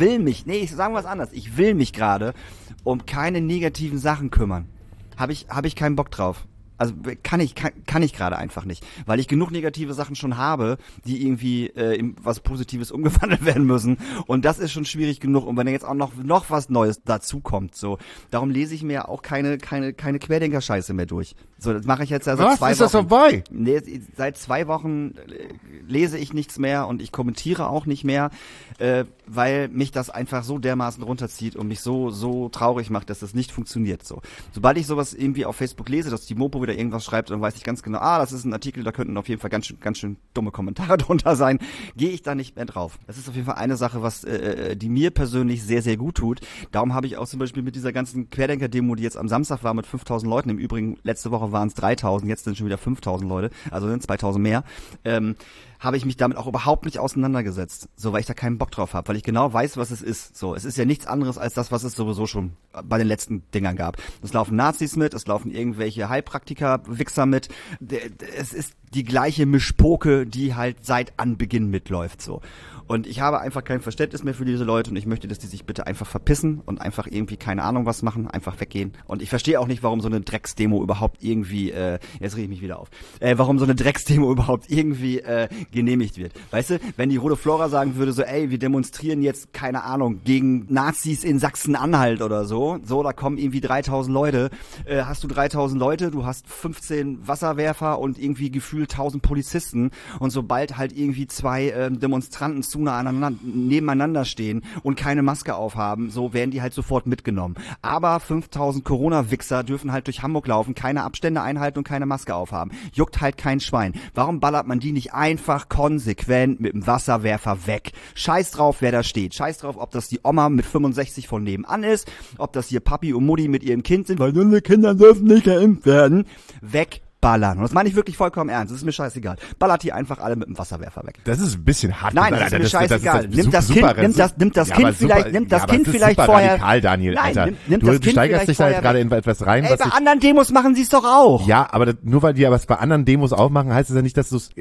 will mich gerade um keine negativen Sachen kümmern. Hab ich keinen Bock drauf. Also kann ich gerade einfach nicht, weil ich genug negative Sachen schon habe, die irgendwie in was Positives umgewandelt werden müssen und das ist schon schwierig genug und wenn da jetzt auch noch was Neues dazu kommt, so, darum lese ich mir ja auch keine Querdenker-Scheiße mehr durch. So, das mache ich jetzt ja seit 2 Wochen.
Ist das vorbei?
Nee, seit 2 Wochen lese ich nichts mehr und ich kommentiere auch nicht mehr, weil mich das einfach so dermaßen runterzieht und mich so traurig macht, dass das nicht funktioniert. So, sobald ich sowas irgendwie auf Facebook lese, dass die Mopo wieder irgendwas schreibt, dann weiß ich ganz genau, das ist ein Artikel, da könnten auf jeden Fall ganz schön dumme Kommentare drunter sein, gehe ich da nicht mehr drauf. Das ist auf jeden Fall eine Sache, was die mir persönlich sehr, sehr gut tut. Darum habe ich auch zum Beispiel mit dieser ganzen Querdenker-Demo, die jetzt am Samstag war mit 5.000 Leuten, im Übrigen letzte Woche waren es 3.000, jetzt sind schon wieder 5.000 Leute, also sind 2.000 mehr, habe ich mich damit auch überhaupt nicht auseinandergesetzt, so, weil ich da keinen Bock drauf habe, weil ich genau weiß, was es ist. So, es ist ja nichts anderes als das, was es sowieso schon bei den letzten Dingern gab. Es laufen Nazis mit, es laufen irgendwelche Heilpraktiker-Wichser mit. Es ist die gleiche Mischpoke, die halt seit Anbeginn mitläuft, so. Und ich habe einfach kein Verständnis mehr für diese Leute und ich möchte, dass die sich bitte einfach verpissen und einfach irgendwie keine Ahnung was machen, einfach weggehen. Und ich verstehe auch nicht, warum so eine Drecksdemo überhaupt irgendwie, jetzt reg ich mich wieder auf, warum so eine Drecksdemo überhaupt irgendwie genehmigt wird. Weißt du, wenn die Rote Flora sagen würde, so ey, wir demonstrieren jetzt, keine Ahnung, gegen Nazis in Sachsen-Anhalt oder so, da kommen irgendwie 3000 Leute, hast du 3000 Leute, du hast 15 Wasserwerfer und irgendwie gefühlt 1000 Polizisten und sobald halt irgendwie zwei Demonstranten nebeneinander stehen und keine Maske aufhaben, so werden die halt sofort mitgenommen. Aber 5000 Corona-Wichser dürfen halt durch Hamburg laufen, keine Abstände einhalten und keine Maske aufhaben. Juckt halt kein Schwein. Warum ballert man die nicht einfach konsequent mit dem Wasserwerfer weg? Scheiß drauf, wer da steht. Scheiß drauf, ob das die Oma mit 65 von nebenan ist, ob das hier Papi und Mutti mit ihrem Kind sind, weil unsere Kinder dürfen nicht geimpft werden. Wegballern. Und das meine ich wirklich vollkommen ernst. Das ist mir scheißegal. Ballert die einfach alle mit dem Wasserwerfer weg.
Das ist ein bisschen hart.
Nein, das ist mir scheißegal. Nimmt das Kind vielleicht
super
vorher.
Radikal, Daniel,
Nein,
Alter.
nimmt
du
das Kind
steigerst dich da
vielleicht
jetzt gerade in etwas rein,
Ey,
was
bei
ich,
anderen Demos machen sie es doch auch.
ja, aber nur weil die aber es bei anderen Demos auch machen, heißt es ja nicht, dass dass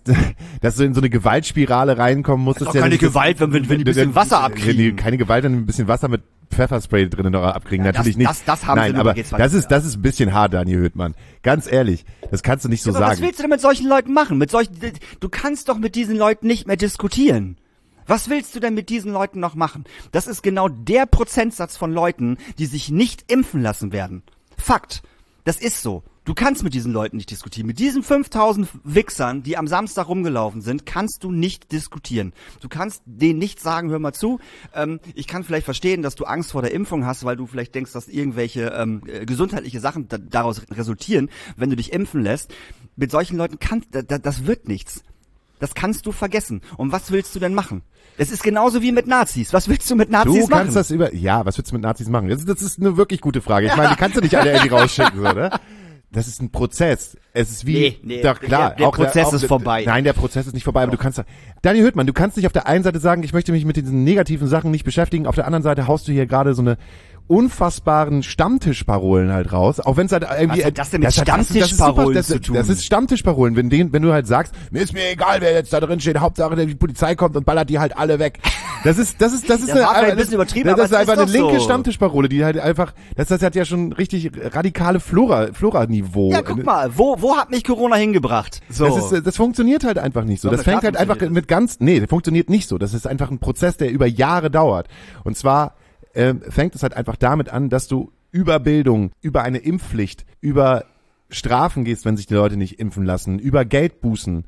du in so eine Gewaltspirale reinkommen musst.
Das ist doch keine Gewalt, wenn die ein bisschen Wasser abkriegen.
Keine Gewalt, wenn die ein bisschen Wasser mit Pfefferspray drinnen noch abkriegen,
Ja,
natürlich
das
nicht.
haben
Nein,
sie nur
aber
bei G20.
das ist ein bisschen hart, Daniel Hüttmann. Ganz ehrlich, das kannst du nicht so
Aber
sagen.
was willst du denn mit solchen Leuten machen? Du kannst doch mit diesen Leuten nicht mehr diskutieren. Was willst du denn mit diesen Leuten noch machen? Das ist genau der Prozentsatz von Leuten, die sich nicht impfen lassen werden. Fakt. Das ist so. Du kannst mit diesen Leuten nicht diskutieren. Mit diesen 5000 Wichsern, die am Samstag rumgelaufen sind, kannst du nicht diskutieren. Du kannst denen nicht sagen, hör mal zu, ich kann vielleicht verstehen, dass du Angst vor der Impfung hast, weil du vielleicht denkst, dass irgendwelche gesundheitliche Sachen daraus resultieren, wenn du dich impfen lässt. Mit solchen Leuten das wird nichts. Das kannst du vergessen. Und was willst du denn machen? Es ist genauso wie mit Nazis. Was willst du mit Nazis machen?
Du kannst das was willst du mit Nazis machen? Das ist eine wirklich gute Frage. Ich meine, die kannst du nicht alle irgendwie rausschicken, oder? Das ist ein Prozess. Es ist wie,
nee,
doch klar.
Der Prozess ist vorbei.
Nein, der Prozess ist nicht vorbei, aber du kannst, Daniel Hüttmann, du kannst nicht auf der einen Seite sagen, ich möchte mich mit diesen negativen Sachen nicht beschäftigen, auf der anderen Seite haust du hier gerade so eine unfassbaren Stammtischparolen halt raus, auch wenn es halt irgendwie...
Was hat das denn mit Stammtischparolen zu tun?
Das ist Stammtischparolen, wenn du halt sagst, mir ist mir egal, wer jetzt da drin steht, Hauptsache die Polizei kommt und ballert die halt alle weg. Das ist
ein bisschen übertrieben,
das ist
aber
einfach
es ist
eine
doch
linke
so.
Stammtischparole, die halt einfach, das hat ja schon richtig radikale Flora-Niveau.
Ja, guck mal, wo hat mich Corona hingebracht? So.
Das funktioniert halt einfach nicht so.
Doch,
Das fängt
klar
halt einfach das funktioniert nicht so. Das ist einfach ein Prozess, der über Jahre dauert. Und zwar fängt es halt einfach damit an, dass du über Bildung, über eine Impfpflicht, über Strafen gehst, wenn sich die Leute nicht impfen lassen, über Geldbußen,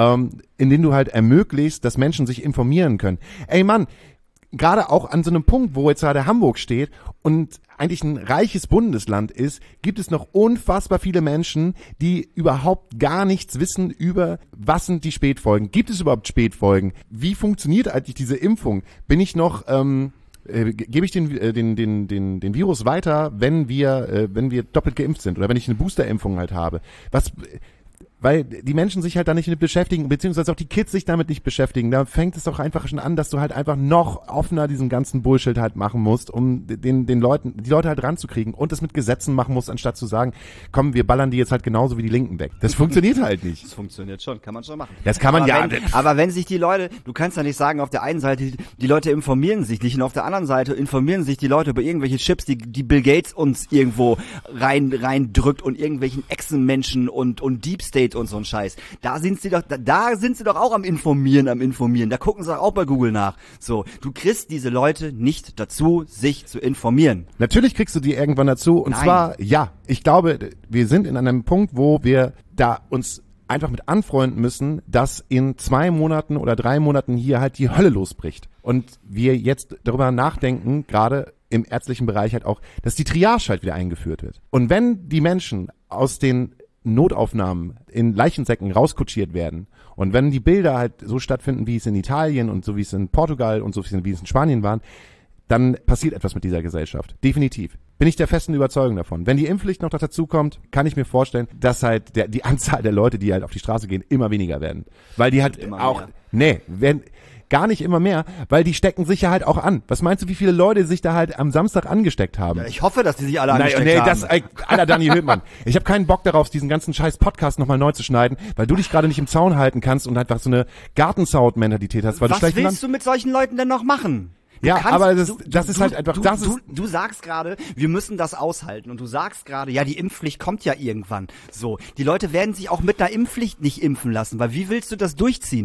in denen du halt ermöglichst, dass Menschen sich informieren können. Ey Mann, gerade auch an so einem Punkt, wo jetzt gerade Hamburg steht und eigentlich ein reiches Bundesland ist, gibt es noch unfassbar viele Menschen, die überhaupt gar nichts wissen über, was sind die Spätfolgen. Gibt es überhaupt Spätfolgen? Wie funktioniert eigentlich diese Impfung? Bin ich noch... gebe ich den Virus weiter, wenn wir doppelt geimpft sind oder wenn ich eine Boosterimpfung halt habe. Weil die Menschen sich halt da nicht mit beschäftigen, beziehungsweise auch die Kids sich damit nicht beschäftigen. Da fängt es doch einfach schon an, dass du halt einfach noch offener diesen ganzen Bullshit halt machen musst, um die Leute halt ranzukriegen und das mit Gesetzen machen musst, anstatt zu sagen, komm, wir ballern die jetzt halt genauso wie die Linken weg. Das funktioniert halt nicht.
Das funktioniert schon, kann man schon machen.
Das kann man
aber wenn sich die Leute, du kannst ja nicht sagen, auf der einen Seite, die Leute informieren sich nicht und auf der anderen Seite informieren sich die Leute über irgendwelche Chips, die Bill Gates uns irgendwo reindrückt und irgendwelchen Echsenmenschen und Deep State und so ein Scheiß. Da sind sie doch auch am Informieren. Da gucken sie doch auch bei Google nach. So, du kriegst diese Leute nicht dazu, sich zu informieren.
Natürlich kriegst du die irgendwann dazu. Und
Nein.
zwar, ja, ich glaube, wir sind in einem Punkt, wo wir da uns einfach mit anfreunden müssen, dass in 2 Monaten oder 3 Monaten hier halt die Hölle losbricht. Und wir jetzt darüber nachdenken, gerade im ärztlichen Bereich halt auch, dass die Triage halt wieder eingeführt wird. Und wenn die Menschen aus den Notaufnahmen in Leichensäcken rauskutschiert werden und wenn die Bilder halt so stattfinden, wie es in Italien und so wie es in Portugal und so wie es in Spanien waren, dann passiert etwas mit dieser Gesellschaft. Definitiv. Bin ich der festen Überzeugung davon. Wenn die Impfpflicht noch dazu kommt, kann ich mir vorstellen, dass halt die Anzahl der Leute, die halt auf die Straße gehen, immer weniger werden. Weil die halt auch, gar nicht immer mehr, weil die stecken sich ja halt auch an. Was meinst du, wie viele Leute sich da halt am Samstag angesteckt haben?
Ja, ich hoffe, dass die sich alle angesteckt haben.
Alter, Daniel Höhtmann, ich habe keinen Bock darauf, diesen ganzen scheiß Podcast nochmal neu zu schneiden, weil du dich gerade nicht im Zaun halten kannst und einfach so eine Gartensound-Mentalität hast. Weil
Was
du
willst du mit solchen Leuten denn noch machen? Du sagst gerade, wir müssen das aushalten und du sagst gerade, ja, die Impfpflicht kommt ja irgendwann. So, die Leute werden sich auch mit einer Impfpflicht nicht impfen lassen, weil wie willst du das durchziehen?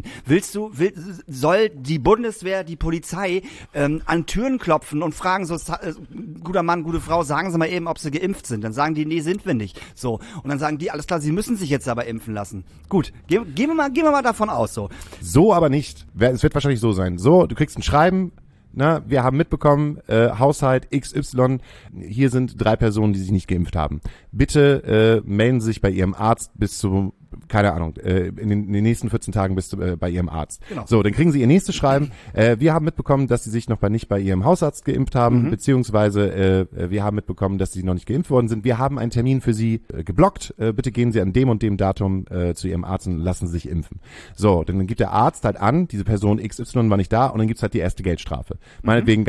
Soll die Bundeswehr, die Polizei an Türen klopfen und fragen so, guter Mann, gute Frau, sagen Sie mal eben, ob Sie geimpft sind. Dann sagen die, nee, sind wir nicht. So, und dann sagen die, alles klar, Sie müssen sich jetzt aber impfen lassen. Gut, gehen wir mal davon aus.
So aber nicht. Es wird wahrscheinlich so sein. So, du kriegst ein Schreiben. Na, wir haben mitbekommen, Haushalt XY, hier sind 3 Personen, die sich nicht geimpft haben. Bitte melden Sie sich bei Ihrem Arzt bis zu, keine Ahnung, in den nächsten 14 Tagen bis bei Ihrem Arzt.
Genau.
So, dann kriegen Sie Ihr nächstes Schreiben. Wir haben mitbekommen, dass Sie sich noch nicht bei Ihrem Hausarzt geimpft haben, beziehungsweise wir haben mitbekommen, dass Sie noch nicht geimpft worden sind. Wir haben einen Termin für Sie geblockt. Bitte gehen Sie an dem und dem Datum zu Ihrem Arzt und lassen Sie sich impfen. So, dann gibt der Arzt halt an, diese Person XY war nicht da und dann gibt's halt die erste Geldstrafe. Meinetwegen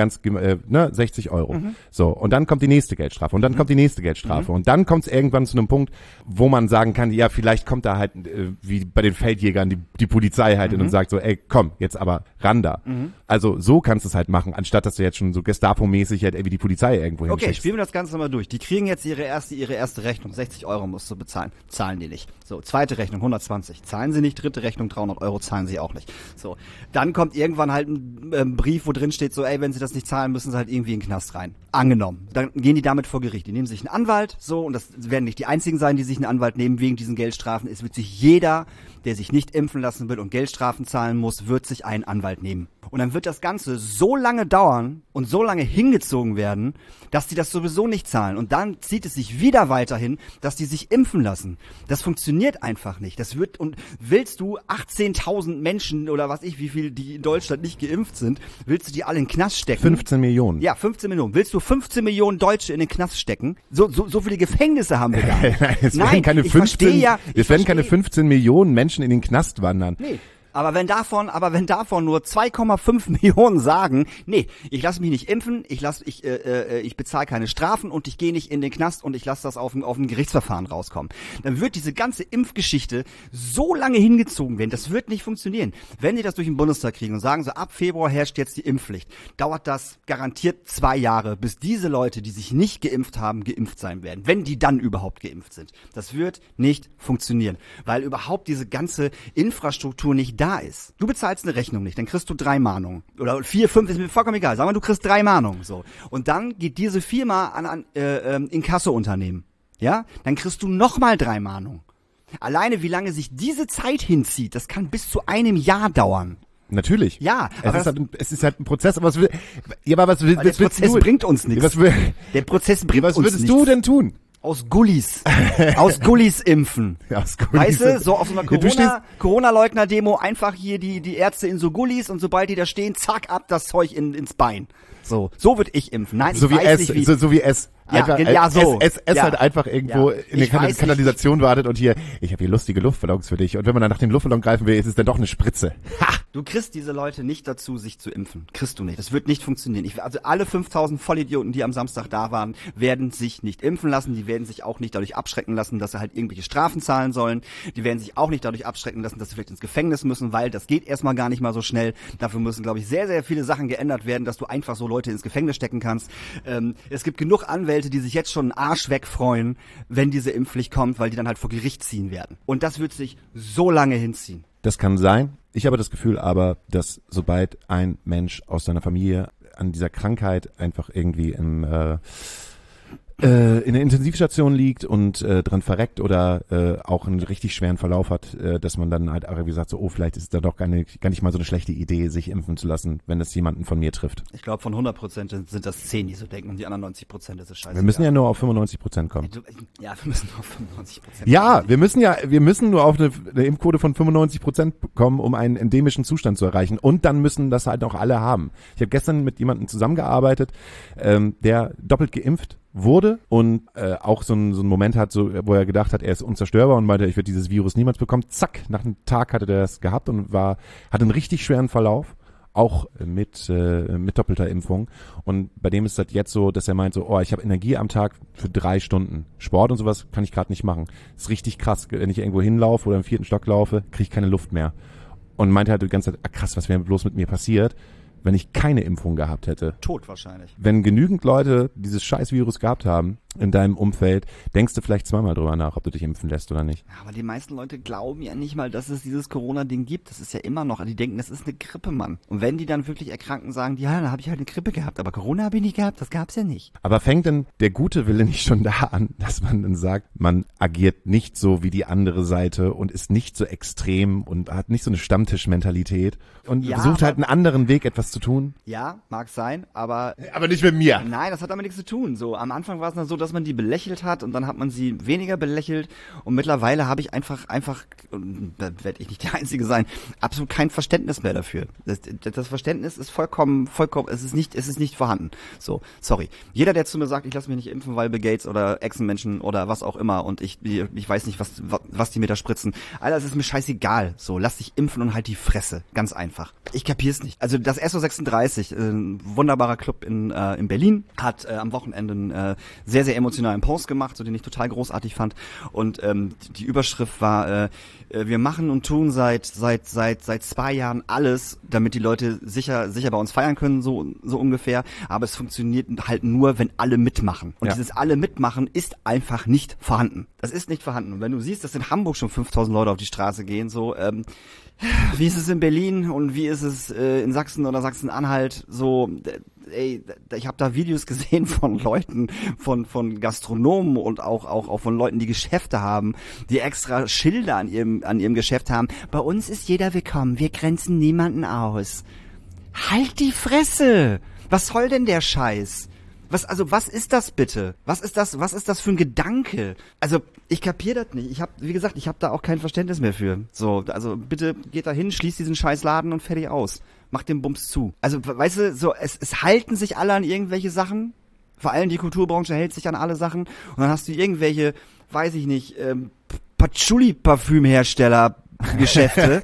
60 €. So, und dann kommt die nächste Geldstrafe und dann kommt die nächste Geldstrafe und dann kommt es irgendwann zu einem Punkt, wo man sagen kann, ja, vielleicht kommt da halt wie bei den Feldjägern die Polizei halt hin und sagt so, ey, komm, jetzt aber ran da. Also so kannst du es halt machen, anstatt dass du jetzt schon so Gestapo-mäßig halt irgendwie die Polizei irgendwo hinschickst.
Okay, spielen wir das Ganze nochmal durch. Die kriegen jetzt ihre erste Rechnung, 60 € musst du bezahlen. Zahlen die nicht. So, zweite Rechnung, 120. Zahlen sie nicht, dritte Rechnung, 300 €, zahlen sie auch nicht. So, dann kommt irgendwann halt ein Brief, wo drin steht so, ey, wenn sie das nicht zahlen, müssen sie halt irgendwie in den Knast rein. Angenommen. Dann gehen die damit vor Gericht. Die nehmen sich einen Anwalt, so, und das werden nicht die einzigen sein, die sich einen Anwalt nehmen wegen diesen Geldstrafen. Es wird sich jeder, der sich nicht impfen lassen will und Geldstrafen zahlen muss, wird sich einen Anwalt nehmen. Und dann wird das Ganze so lange dauern und so lange hingezogen werden, dass die das sowieso nicht zahlen. Und dann zieht es sich wieder weiterhin, dass die sich impfen lassen. Das funktioniert einfach nicht. Und willst du 18.000 Menschen oder was wie viel, die in Deutschland nicht geimpft sind, willst du die alle in den Knast stecken?
15 Millionen.
Ja, 15 Millionen. Willst du 15 Millionen Deutsche in den Knast stecken? So viele Gefängnisse haben wir gar nicht.
Es werden keine 15 Millionen Menschen in den Knast wandern.
Nee. Aber wenn davon nur 2,5 Millionen sagen, nee, ich lasse mich nicht impfen, ich bezahle keine Strafen und ich gehe nicht in den Knast und ich lasse das auf ein Gerichtsverfahren rauskommen, dann wird diese ganze Impfgeschichte so lange hingezogen werden, das wird nicht funktionieren. Wenn die das durch den Bundestag kriegen und sagen so, ab Februar herrscht jetzt die Impfpflicht, dauert das garantiert 2 Jahre, bis diese Leute, die sich nicht geimpft haben, geimpft sein werden, wenn die dann überhaupt geimpft sind. Das wird nicht funktionieren, weil überhaupt diese ganze Infrastruktur nicht da ist. Du bezahlst eine Rechnung nicht, dann kriegst du 3 Mahnungen. Oder 4, 5, ist mir vollkommen egal. Sag mal, du kriegst 3 Mahnungen, so. Und dann geht diese Firma an Inkasso-Unternehmen. Ja? Dann kriegst du nochmal 3 Mahnungen. Alleine, wie lange sich diese Zeit hinzieht, das kann bis zu einem Jahr dauern.
Natürlich.
Ja,
es ist halt ein Prozess, aber der
Prozess bringt uns nichts. Der Prozess bringt uns nichts.
Was würdest du denn tun?
Aus Gullis impfen. Weißt du, so auf so einer Corona-Leugner-Demo einfach hier die Ärzte in so Gullis und sobald die da stehen, zack, ab das Zeug ins Bein. So würde ich impfen. Nein,
so
ich weiß nicht wie.
So wie es. Einfach, es
ja.
halt einfach irgendwo in der Kanalisation wartet und hier, ich habe hier lustige Luftballons für dich. Und wenn man dann nach dem Luftballon greifen will, ist es dann doch eine Spritze. Ha!
Du kriegst diese Leute nicht dazu, sich zu impfen. Kriegst du nicht. Das wird nicht funktionieren. Also alle 5.000 Vollidioten, die am Samstag da waren, werden sich nicht impfen lassen. Die werden sich auch nicht dadurch abschrecken lassen, dass sie halt irgendwelche Strafen zahlen sollen. Die werden sich auch nicht dadurch abschrecken lassen, dass sie vielleicht ins Gefängnis müssen, weil das geht erstmal gar nicht mal so schnell. Dafür müssen, glaube ich, sehr, sehr viele Sachen geändert werden, dass du einfach so Leute ins Gefängnis stecken kannst. Es gibt genug Anwälte, die sich jetzt schon einen Arsch wegfreuen, wenn diese Impfpflicht kommt, weil die dann halt vor Gericht ziehen werden. Und das wird sich so lange hinziehen.
Das kann sein. Ich habe das Gefühl aber, dass sobald ein Mensch aus seiner Familie an dieser Krankheit einfach irgendwie in der Intensivstation liegt und dran verreckt oder auch einen richtig schweren Verlauf hat, dass man dann halt irgendwie sagt, so, vielleicht ist es da doch gar nicht mal so eine schlechte Idee, sich impfen zu lassen, wenn es jemanden von mir trifft.
Ich glaube, von 100% sind das 10, die so denken und die anderen 90% ist es scheiße.
Wir müssen ja nur auf 95% kommen.
Ja, wir müssen auf 95%.
Ja, wir müssen nur auf eine Impfquote von 95% kommen, um einen endemischen Zustand zu erreichen. Und dann müssen das halt auch alle haben. Ich habe gestern mit jemandem zusammengearbeitet, der doppelt geimpft wurde und auch so einen Moment hat, so, wo er gedacht hat, er ist unzerstörbar und meinte, ich werde dieses Virus niemals bekommen. Zack, nach einem Tag hatte der das gehabt und hatte einen richtig schweren Verlauf. auch mit doppelter Impfung. Und bei dem ist das jetzt so, dass er meint so, ich habe Energie am Tag für 3 Stunden. Sport und sowas kann ich gerade nicht machen. Das ist richtig krass. Wenn ich irgendwo hinlaufe oder im 4. Stock laufe, kriege ich keine Luft mehr. Und meinte halt die ganze Zeit, krass, was wäre bloß mit mir passiert, wenn ich keine Impfung gehabt hätte.
Tot wahrscheinlich.
Wenn genügend Leute dieses scheiß Virus gehabt haben in deinem Umfeld, denkst du vielleicht zweimal drüber nach, ob du dich impfen lässt oder nicht.
Ja, aber die meisten Leute glauben ja nicht mal, dass es dieses Corona-Ding gibt. Das ist ja immer noch, die denken, das ist eine Grippe, Mann. Und wenn die dann wirklich erkranken, sagen die, ja, dann habe ich halt eine Grippe gehabt, aber Corona habe ich nicht gehabt, das gab's ja nicht.
Aber fängt denn der gute Wille nicht schon da an, dass man dann sagt, man agiert nicht so wie die andere Seite und ist nicht so extrem und hat nicht so eine Stammtischmentalität und versucht halt einen anderen Weg, etwas zu tun?
Ja, mag sein, aber
nicht mit mir.
Nein, das hat damit nichts zu tun. So, am Anfang war es dann so, dass man die belächelt hat und dann hat man sie weniger belächelt und mittlerweile habe ich einfach, und da werde ich nicht der Einzige sein, absolut kein Verständnis mehr dafür. Das Verständnis ist vollkommen, es ist nicht vorhanden. So, sorry. Jeder, der zu mir sagt, ich lasse mich nicht impfen, weil Bill Gates oder Echsenmenschen oder was auch immer und ich weiß nicht, was die mir da spritzen. Alter, es ist mir scheißegal. So, lass dich impfen und halt die Fresse. Ganz einfach. Ich kapier's nicht. Also das SO36, ein wunderbarer Club in Berlin, hat am Wochenende einen sehr, sehr emotionalen Post gemacht, so den ich total großartig fand. Und die Überschrift war, wir machen und tun seit 2 Jahren alles, damit die Leute sicher bei uns feiern können, so ungefähr. Aber es funktioniert halt nur, wenn alle mitmachen. Und dieses alle mitmachen ist einfach nicht vorhanden. Das ist nicht vorhanden. Und wenn du siehst, dass in Hamburg schon 5.000 Leute auf die Straße gehen, so, wie ist es in Berlin und wie ist es in Sachsen oder Sachsen-Anhalt, so, ich habe da Videos gesehen von Leuten, von Gastronomen und auch von Leuten, die Geschäfte haben, die extra Schilder an ihrem Geschäft haben. Bei uns ist jeder willkommen, wir grenzen niemanden aus. Halt die Fresse! Was soll denn der Scheiß? Was ist das bitte? Was ist das für ein Gedanke? Also, ich kapier das nicht. Ich habe da auch kein Verständnis mehr für. So, also bitte geht da hin, schließt diesen scheiß Laden und fertig aus. Macht den Bums zu. Also, weißt du, so, es halten sich alle an irgendwelche Sachen. Vor allem die Kulturbranche hält sich an alle Sachen. Und dann hast du irgendwelche, weiß ich nicht, Patchouli-Parfümhersteller, Geschäfte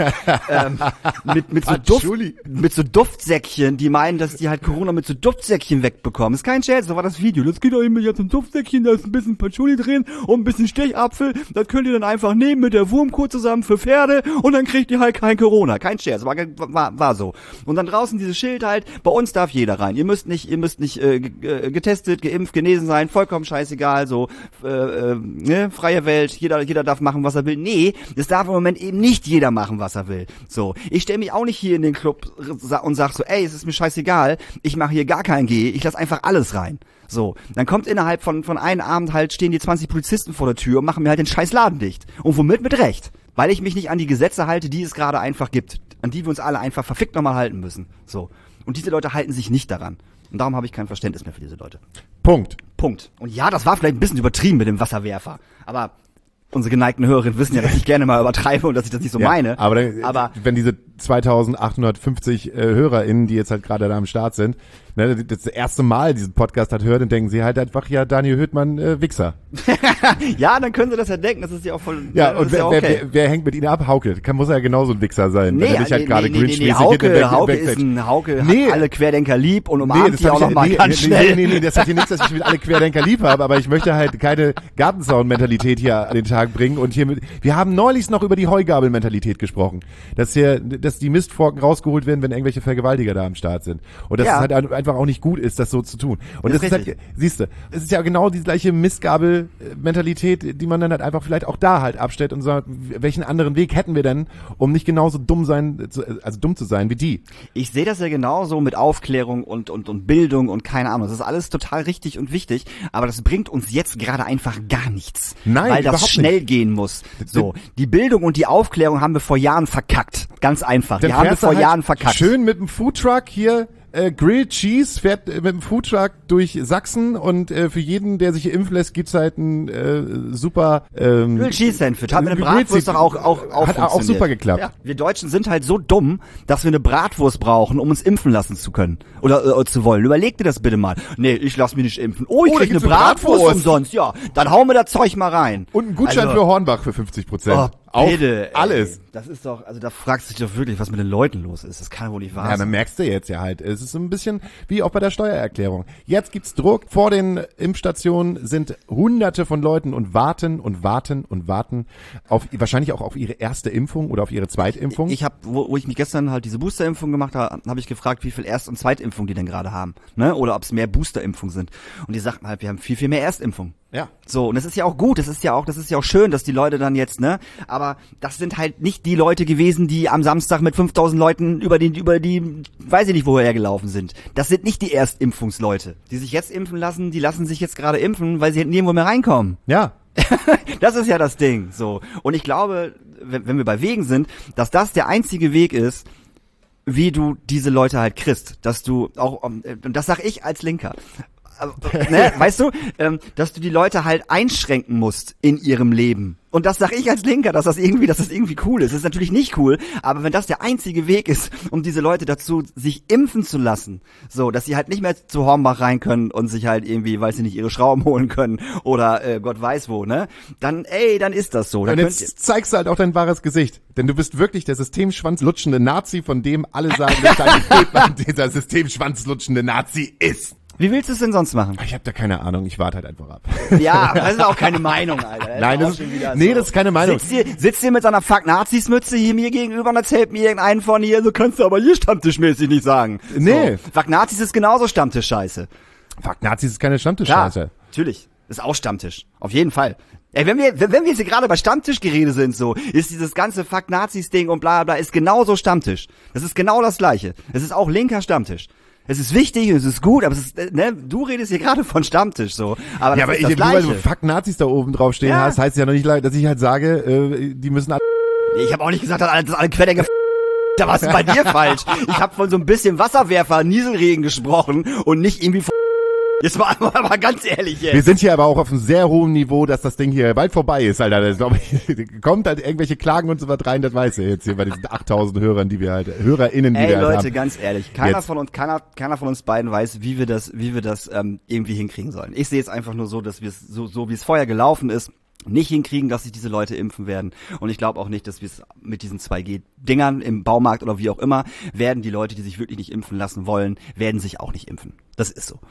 mit so Duftsäckchen, die meinen, dass die halt Corona mit so Duftsäckchen wegbekommen. Ist kein Scherz, so war das Video. Das geht doch immer jetzt ein Duftsäckchen, da ist ein bisschen Patchouli drin und ein bisschen Stechapfel. Das könnt ihr dann einfach nehmen mit der Wurmkur zusammen für Pferde und dann kriegt ihr halt kein Corona. Kein Scherz, war so. Und dann draußen dieses Schild halt, bei uns darf jeder rein. Ihr müsst nicht getestet, geimpft, genesen sein, vollkommen scheißegal, so freie Welt, jeder darf machen, was er will. Nee, das darf im Moment eben nicht jeder machen, was er will. So, ich stelle mich auch nicht hier in den Club und sag so, ey, es ist mir scheißegal, ich mache hier gar kein G, ich lass einfach alles rein. So, dann kommt innerhalb von einem Abend halt, stehen die 20 Polizisten vor der Tür und machen mir halt den scheiß Laden dicht. Und womit? Mit Recht. Weil ich mich nicht an die Gesetze halte, die es gerade einfach gibt. An die wir uns alle einfach verfickt nochmal halten müssen. So. Und diese Leute halten sich nicht daran. Und darum habe ich kein Verständnis mehr für diese Leute.
Punkt.
Und ja, das war vielleicht ein bisschen übertrieben mit dem Wasserwerfer. Aber unsere geneigten Hörerinnen wissen ja, dass ich gerne mal übertreibe und dass ich das nicht so meine.
Aber wenn diese 2850 HörerInnen, die jetzt halt gerade da am Start sind, ne, das erste Mal diesen Podcast hört, dann denken sie halt einfach, ja, Daniel Hüttmann, Wichser.
Ja, dann können sie das ja denken, das ist ja auch voll,
ja, und
okay.
wer hängt mit ihnen ab? Hauke. Muss er ja genauso ein Wichser sein.
Nee, Hauke hat alle Querdenker lieb und umarmt die auch nochmal ganz schnell.
Nee, das hat hier nichts, dass ich mit alle Querdenker lieb habe, aber ich möchte halt keine Gartenzaun-Mentalität hier an den Tag bringen und wir haben neulich noch über die Heugabel-Mentalität gesprochen. Dass die Mistforken rausgeholt werden, wenn irgendwelche Vergewaltiger da am Start sind. Und dass es halt einfach auch nicht gut ist, das so zu tun. Und das ist halt, siehst du, es ist ja genau die gleiche Mistgabel-Mentalität, die man dann halt einfach vielleicht auch da halt abstellt und sagt, welchen anderen Weg hätten wir denn, um nicht genauso dumm zu sein wie die? Ich sehe das ja genauso mit Aufklärung und Bildung und keine Ahnung. Das ist alles total richtig und wichtig, aber das bringt uns jetzt gerade einfach gar nichts. Nein, weil das schnell gehen muss. So, die Bildung und die Aufklärung haben wir vor Jahren verkackt. Ganz einfach. Die haben wir vor Jahren verkackt. Schön mit dem Foodtruck hier. Grilled Cheese fährt mit dem Foodtruck durch Sachsen und für jeden, der sich hier impfen lässt, gibt's halt ein super Grilled Cheese Sandwich. Hat mit einer Bratwurst doch auch hat auch super geklappt. Ja. Wir Deutschen sind halt so dumm, dass wir eine Bratwurst brauchen, um uns impfen lassen zu können oder zu wollen. Überleg dir das bitte mal. Nee, ich lass mich nicht impfen. Oh, ich krieg eine Bratwurst umsonst. Ja, dann hauen wir das Zeug mal rein. Und einen Gutschein für Hornbach für 50%. auf
Bitte,
alles.
Das ist doch, also da fragst du dich doch wirklich, was mit den Leuten los ist. Das kann wohl nicht wahr
Ja,
sein.
dann merkst du jetzt ja halt, es ist so ein bisschen wie auch bei der Steuererklärung. Jetzt gibt's Druck. Vor den Impfstationen sind Hunderte von Leuten und warten auf, wahrscheinlich auch auf ihre erste Impfung oder auf ihre Zweitimpfung.
Ich habe, wo ich mich gestern halt diese Boosterimpfung gemacht habe, habe ich gefragt, wie viel Erst- und Zweitimpfung die denn gerade haben, ne? Oder ob es mehr Boosterimpfungen sind. Und die sagten halt, wir haben viel mehr Erstimpfung.
Ja.
So, und das ist ja auch gut, das ist ja auch schön, dass die Leute dann jetzt, ne, aber das sind halt nicht die Leute gewesen, die am Samstag mit 5000 Leuten über die, weiß ich nicht, woher gelaufen sind. Das sind nicht die Erstimpfungsleute. Die sich jetzt impfen lassen, die lassen sich jetzt gerade impfen, weil sie nirgendwo mehr reinkommen.
Ja.
Das ist ja das Ding, so. Und ich glaube, wenn wir bei Wegen sind, dass das der einzige Weg ist, wie du diese Leute halt kriegst, dass du auch, und das sag ich als Linker, ne, weißt du, dass du die Leute halt einschränken musst in ihrem Leben. Und das sag ich als Linker, dass das irgendwie cool ist. Das ist natürlich nicht cool, aber wenn das der einzige Weg ist, um diese Leute dazu, sich impfen zu lassen, so, dass sie halt nicht mehr zu Hornbach rein können und sich halt irgendwie, weil sie nicht ihre Schrauben holen können oder Gott weiß wo, ne, dann ist das so.
Und jetzt zeigst du halt auch dein wahres Gesicht. Denn du bist wirklich der systemschwanzlutschende Nazi, von dem alle sagen, dass dein Feldmann dieser systemschwanzlutschende Nazi ist.
Wie willst du es denn sonst machen?
Ich habe da keine Ahnung, ich warte halt einfach ab.
Ja, das ist auch keine Meinung, Alter.
Nein, das ist keine Meinung.
Sitzt hier mit seiner Fuck-Nazis-Mütze hier mir gegenüber und erzählt mir irgendeinen von hier, so kannst du aber hier stammtischmäßig nicht sagen.
Nee.
So. Fuck-Nazis ist genauso Stammtisch-Scheiße.
Fuck, Nazis ist keine Stammtischscheiße.
Klar, natürlich. Ist auch Stammtisch. Auf jeden Fall. Ey, wenn wir jetzt hier gerade bei Stammtischgerede sind, so, ist dieses ganze Fuck-Nazis-Ding und bla bla, ist genauso Stammtisch. Das ist genau das Gleiche. Es ist auch linker Stammtisch. Es ist wichtig, es ist gut, aber es ist, ne, du redest hier gerade von Stammtisch, so. Aber
ja,
das
aber
ist das
weil
Gleiche.
du Fuck Nazis da oben drauf stehen
Ja.
hast, heißt ja noch nicht, dass ich halt sage, die müssen
Ich habe auch nicht gesagt, dass alle Querdenker da war's bei dir falsch. Ich habe von so ein bisschen Wasserwerfer, Nieselregen gesprochen und nicht irgendwie von jetzt mal ganz ehrlich jetzt.
Wir sind hier aber auch auf einem sehr hohen Niveau, dass das Ding hier bald vorbei ist, Alter. Das, glaub ich, kommt halt irgendwelche Klagen und so was rein, das weiß ich jetzt hier bei diesen 8000 Hörern, die wir halt, HörerInnen, die
Ey
wir halt
Leute,
haben.
ganz ehrlich, keiner
Jetzt.
von uns beiden weiß, wie wir das irgendwie hinkriegen sollen. Ich sehe es einfach nur so, dass wir es so wie es vorher gelaufen ist, nicht hinkriegen, dass sich diese Leute impfen werden. Und ich glaube auch nicht, dass wir es mit diesen 2G-Dingern im Baumarkt oder wie auch immer, werden die Leute, die sich wirklich nicht impfen lassen wollen, werden sich auch nicht impfen. Das ist so.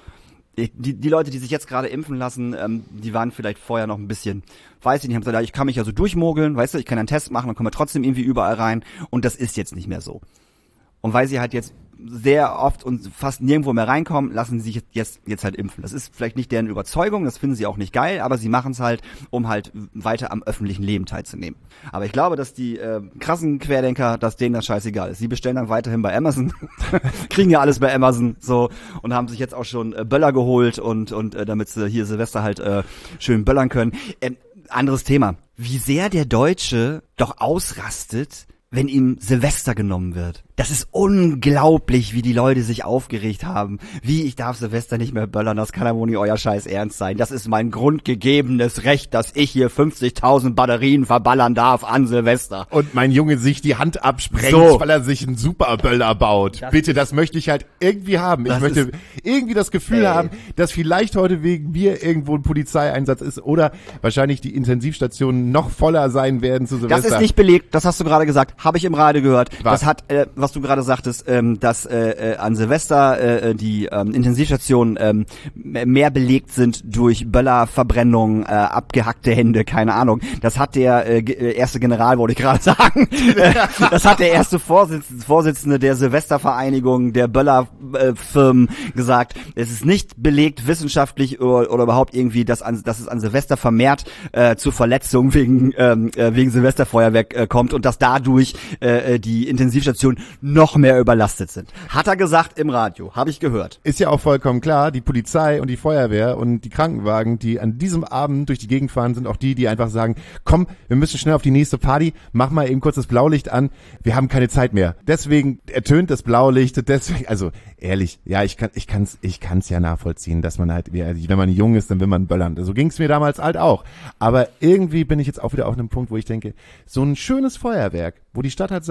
Die Leute, die sich jetzt gerade impfen lassen, die waren vielleicht vorher noch ein bisschen, weiß ich nicht, haben gesagt, ich kann mich ja so durchmogeln, weißt du, ich kann einen Test machen, dann kommen wir trotzdem irgendwie überall rein. Und das ist jetzt nicht mehr so. Und weil sie halt jetzt sehr oft und fast nirgendwo mehr reinkommen, lassen sie sich jetzt halt impfen. Das ist vielleicht nicht deren Überzeugung, das finden sie auch nicht geil, aber sie machen es halt, um halt weiter am öffentlichen Leben teilzunehmen. Aber ich glaube, dass die krassen Querdenker, dass denen das scheißegal ist. Sie bestellen dann weiterhin bei Amazon, kriegen ja alles bei Amazon so und haben sich jetzt auch schon Böller geholt und damit sie hier Silvester halt schön böllern können. Anderes Thema. Wie sehr der Deutsche doch ausrastet, wenn ihm Silvester genommen wird. Das ist unglaublich, wie die Leute sich aufgeregt haben. Wie, ich darf Silvester nicht mehr böllern, das kann ja wohl nicht euer Scheiß Ernst sein. Das ist mein grundgegebenes Recht, dass ich hier 50.000 Batterien verballern darf an Silvester.
Und mein Junge sich die Hand absprengt,
So.
weil er sich einen Superböller baut. Bitte, das möchte ich halt irgendwie haben. Ich
Das
möchte
ist-
irgendwie das Gefühl haben, dass vielleicht heute wegen mir irgendwo ein Polizeieinsatz ist oder wahrscheinlich die Intensivstationen noch voller sein werden zu Silvester.
Das ist nicht belegt, das hast du gerade gesagt, habe ich im Radio gehört.
Was?
Das hat, was du gerade sagtest, dass an Silvester die Intensivstationen mehr belegt sind durch Böllerverbrennung, abgehackte Hände, keine Ahnung. Das hat der erste General, wollte ich gerade sagen, das hat der erste Vorsitzende der Silvestervereinigung der Böllerfirmen gesagt. Es ist nicht belegt wissenschaftlich oder überhaupt irgendwie, dass es an Silvester vermehrt zu Verletzungen wegen Silvesterfeuerwerk kommt und dass dadurch die Intensivstationen noch mehr überlastet sind. Hat er gesagt im Radio, habe ich gehört.
Ist ja auch vollkommen klar, die Polizei und die Feuerwehr und die Krankenwagen, die an diesem Abend durch die Gegend fahren, sind auch die einfach sagen, komm, wir müssen schnell auf die nächste Party, mach mal eben kurz das Blaulicht an, wir haben keine Zeit mehr. Deswegen ertönt das Blaulicht, deswegen, also ehrlich, ja, ich kann's ja nachvollziehen, dass man halt, wenn man jung ist, dann will man böllern. So ging's mir damals halt auch. Aber irgendwie bin ich jetzt auch wieder auf einem Punkt, wo ich denke, so ein schönes Feuerwerk, wo die Stadt halt sagt,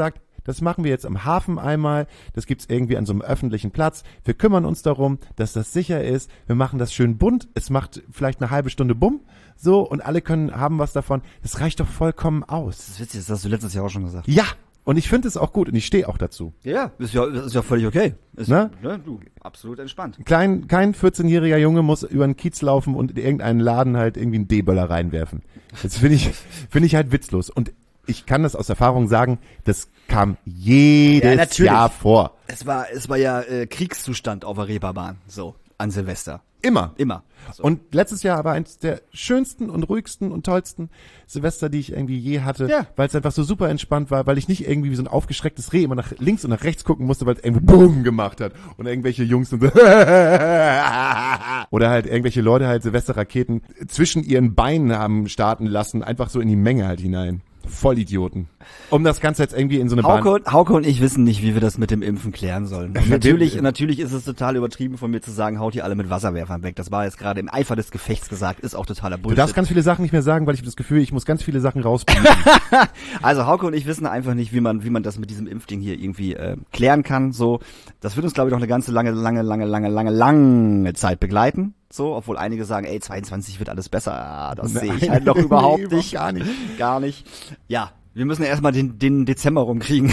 das machen wir jetzt am Hafen einmal, das gibt's irgendwie an so einem öffentlichen Platz. Wir kümmern uns darum, dass das sicher ist. Wir machen das schön bunt. Es macht vielleicht eine halbe Stunde Bumm, so, und alle haben was davon. Das reicht doch vollkommen aus.
Das ist witzig, das hast du letztes Jahr auch schon gesagt.
Ja, und ich finde es auch gut und ich stehe auch dazu.
Ja, ist ja völlig okay. Ist,
Ne?
Du, absolut entspannt.
Kein 14-jähriger Junge muss über den Kiez laufen und in irgendeinen Laden halt irgendwie einen D-Böller reinwerfen. Das finde ich halt witzlos. Und ich kann das aus Erfahrung sagen, das kam jedes Jahr vor.
Es war ja Kriegszustand auf der Reeperbahn, so, an Silvester.
Immer.
So.
Und letztes Jahr war eins der schönsten und ruhigsten und tollsten Silvester, die ich irgendwie je hatte, weil es einfach so super entspannt war, weil ich nicht irgendwie wie so ein aufgeschrecktes Reh immer nach links und nach rechts gucken musste, weil es irgendwie BOOM gemacht hat und irgendwelche Jungs und so oder halt irgendwelche Leute halt Silvesterraketen zwischen ihren Beinen haben starten lassen, einfach so in die Menge halt hinein. Vollidioten. Um das Ganze jetzt irgendwie in so eine Bahn...
Hauke und ich wissen nicht, wie wir das mit dem Impfen klären sollen. Und natürlich ist es total übertrieben von mir zu sagen, haut ihr alle mit Wasserwerfern weg. Das war jetzt gerade im Eifer des Gefechts gesagt, ist auch totaler Bullshit.
Du darfst ganz viele Sachen nicht mehr sagen, weil ich habe das Gefühl, ich muss ganz viele Sachen rausbringen.
Also Hauke und ich wissen einfach nicht, wie man das mit diesem Impfding hier irgendwie klären kann. So, das wird uns, glaube ich, noch eine ganze lange Zeit begleiten. So, obwohl einige sagen, 22 wird alles besser. Das sehe ich halt noch überhaupt nicht. Gar nicht. Ja, wir müssen erstmal den Dezember rumkriegen.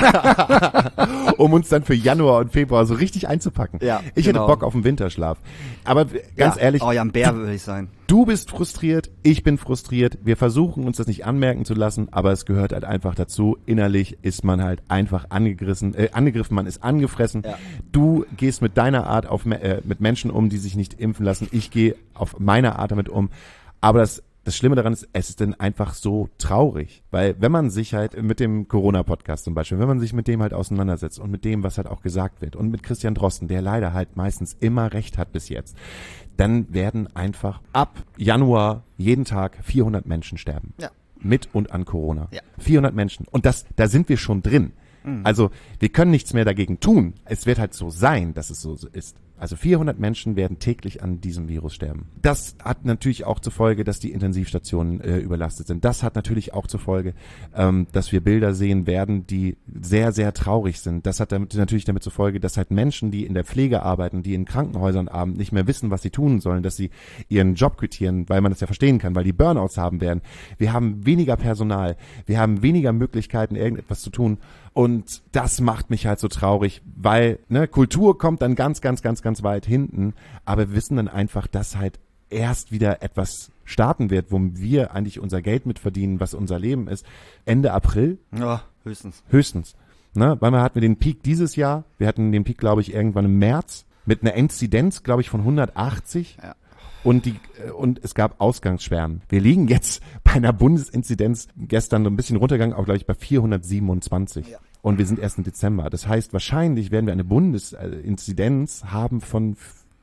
Um uns dann für Januar und Februar so richtig einzupacken.
Ja,
ich hätte Bock auf einen Winterschlaf. Aber ganz ehrlich.
Oh ja, ein Bär will ich sein.
Du bist frustriert, ich bin frustriert. Wir versuchen uns das nicht anmerken zu lassen, aber es gehört halt einfach dazu. Innerlich ist man halt einfach angegriffen, man ist angefressen. Ja. Du gehst mit deiner Art mit Menschen um, die sich nicht impfen lassen. Ich gehe auf meine Art damit um. Aber das Schlimme daran ist, es ist dann einfach so traurig, weil wenn man sich halt mit dem Corona-Podcast zum Beispiel, wenn man sich mit dem halt auseinandersetzt und mit dem, was halt auch gesagt wird und mit Christian Drosten, der leider halt meistens immer recht hat bis jetzt, dann werden einfach ab Januar jeden Tag 400 Menschen sterben.
Ja.
Mit und an Corona.
Ja.
400 Menschen. Und da sind wir schon drin. Also wir können nichts mehr dagegen tun. Es wird halt so sein, dass es so ist. Also 400 Menschen werden täglich an diesem Virus sterben. Das hat natürlich auch zur Folge, dass die Intensivstationen überlastet sind. Das hat natürlich auch zur Folge, dass wir Bilder sehen werden, die sehr, sehr traurig sind. Das hat natürlich damit zur Folge, dass halt Menschen, die in der Pflege arbeiten, die in Krankenhäusern arbeiten, nicht mehr wissen, was sie tun sollen, dass sie ihren Job quittieren, weil man das ja verstehen kann, weil die Burnouts haben werden. Wir haben weniger Personal, wir haben weniger Möglichkeiten, irgendetwas zu tun. Und das macht mich halt so traurig, weil Kultur kommt dann ganz weit hinten, aber wir wissen dann einfach, dass halt erst wieder etwas starten wird, wo wir eigentlich unser Geld mitverdienen, was unser Leben ist, Ende April.
Ja, höchstens.
Weil wir hatten den Peak dieses Jahr, wir hatten den Peak, glaube ich, irgendwann im März mit einer Inzidenz, glaube ich, von 180.
Ja.
Und es gab Ausgangssperren. Wir liegen jetzt bei einer Bundesinzidenz gestern so ein bisschen runtergegangen, auch glaube ich bei 427. Ja. Und wir sind erst im Dezember. Das heißt, wahrscheinlich werden wir eine Bundesinzidenz haben von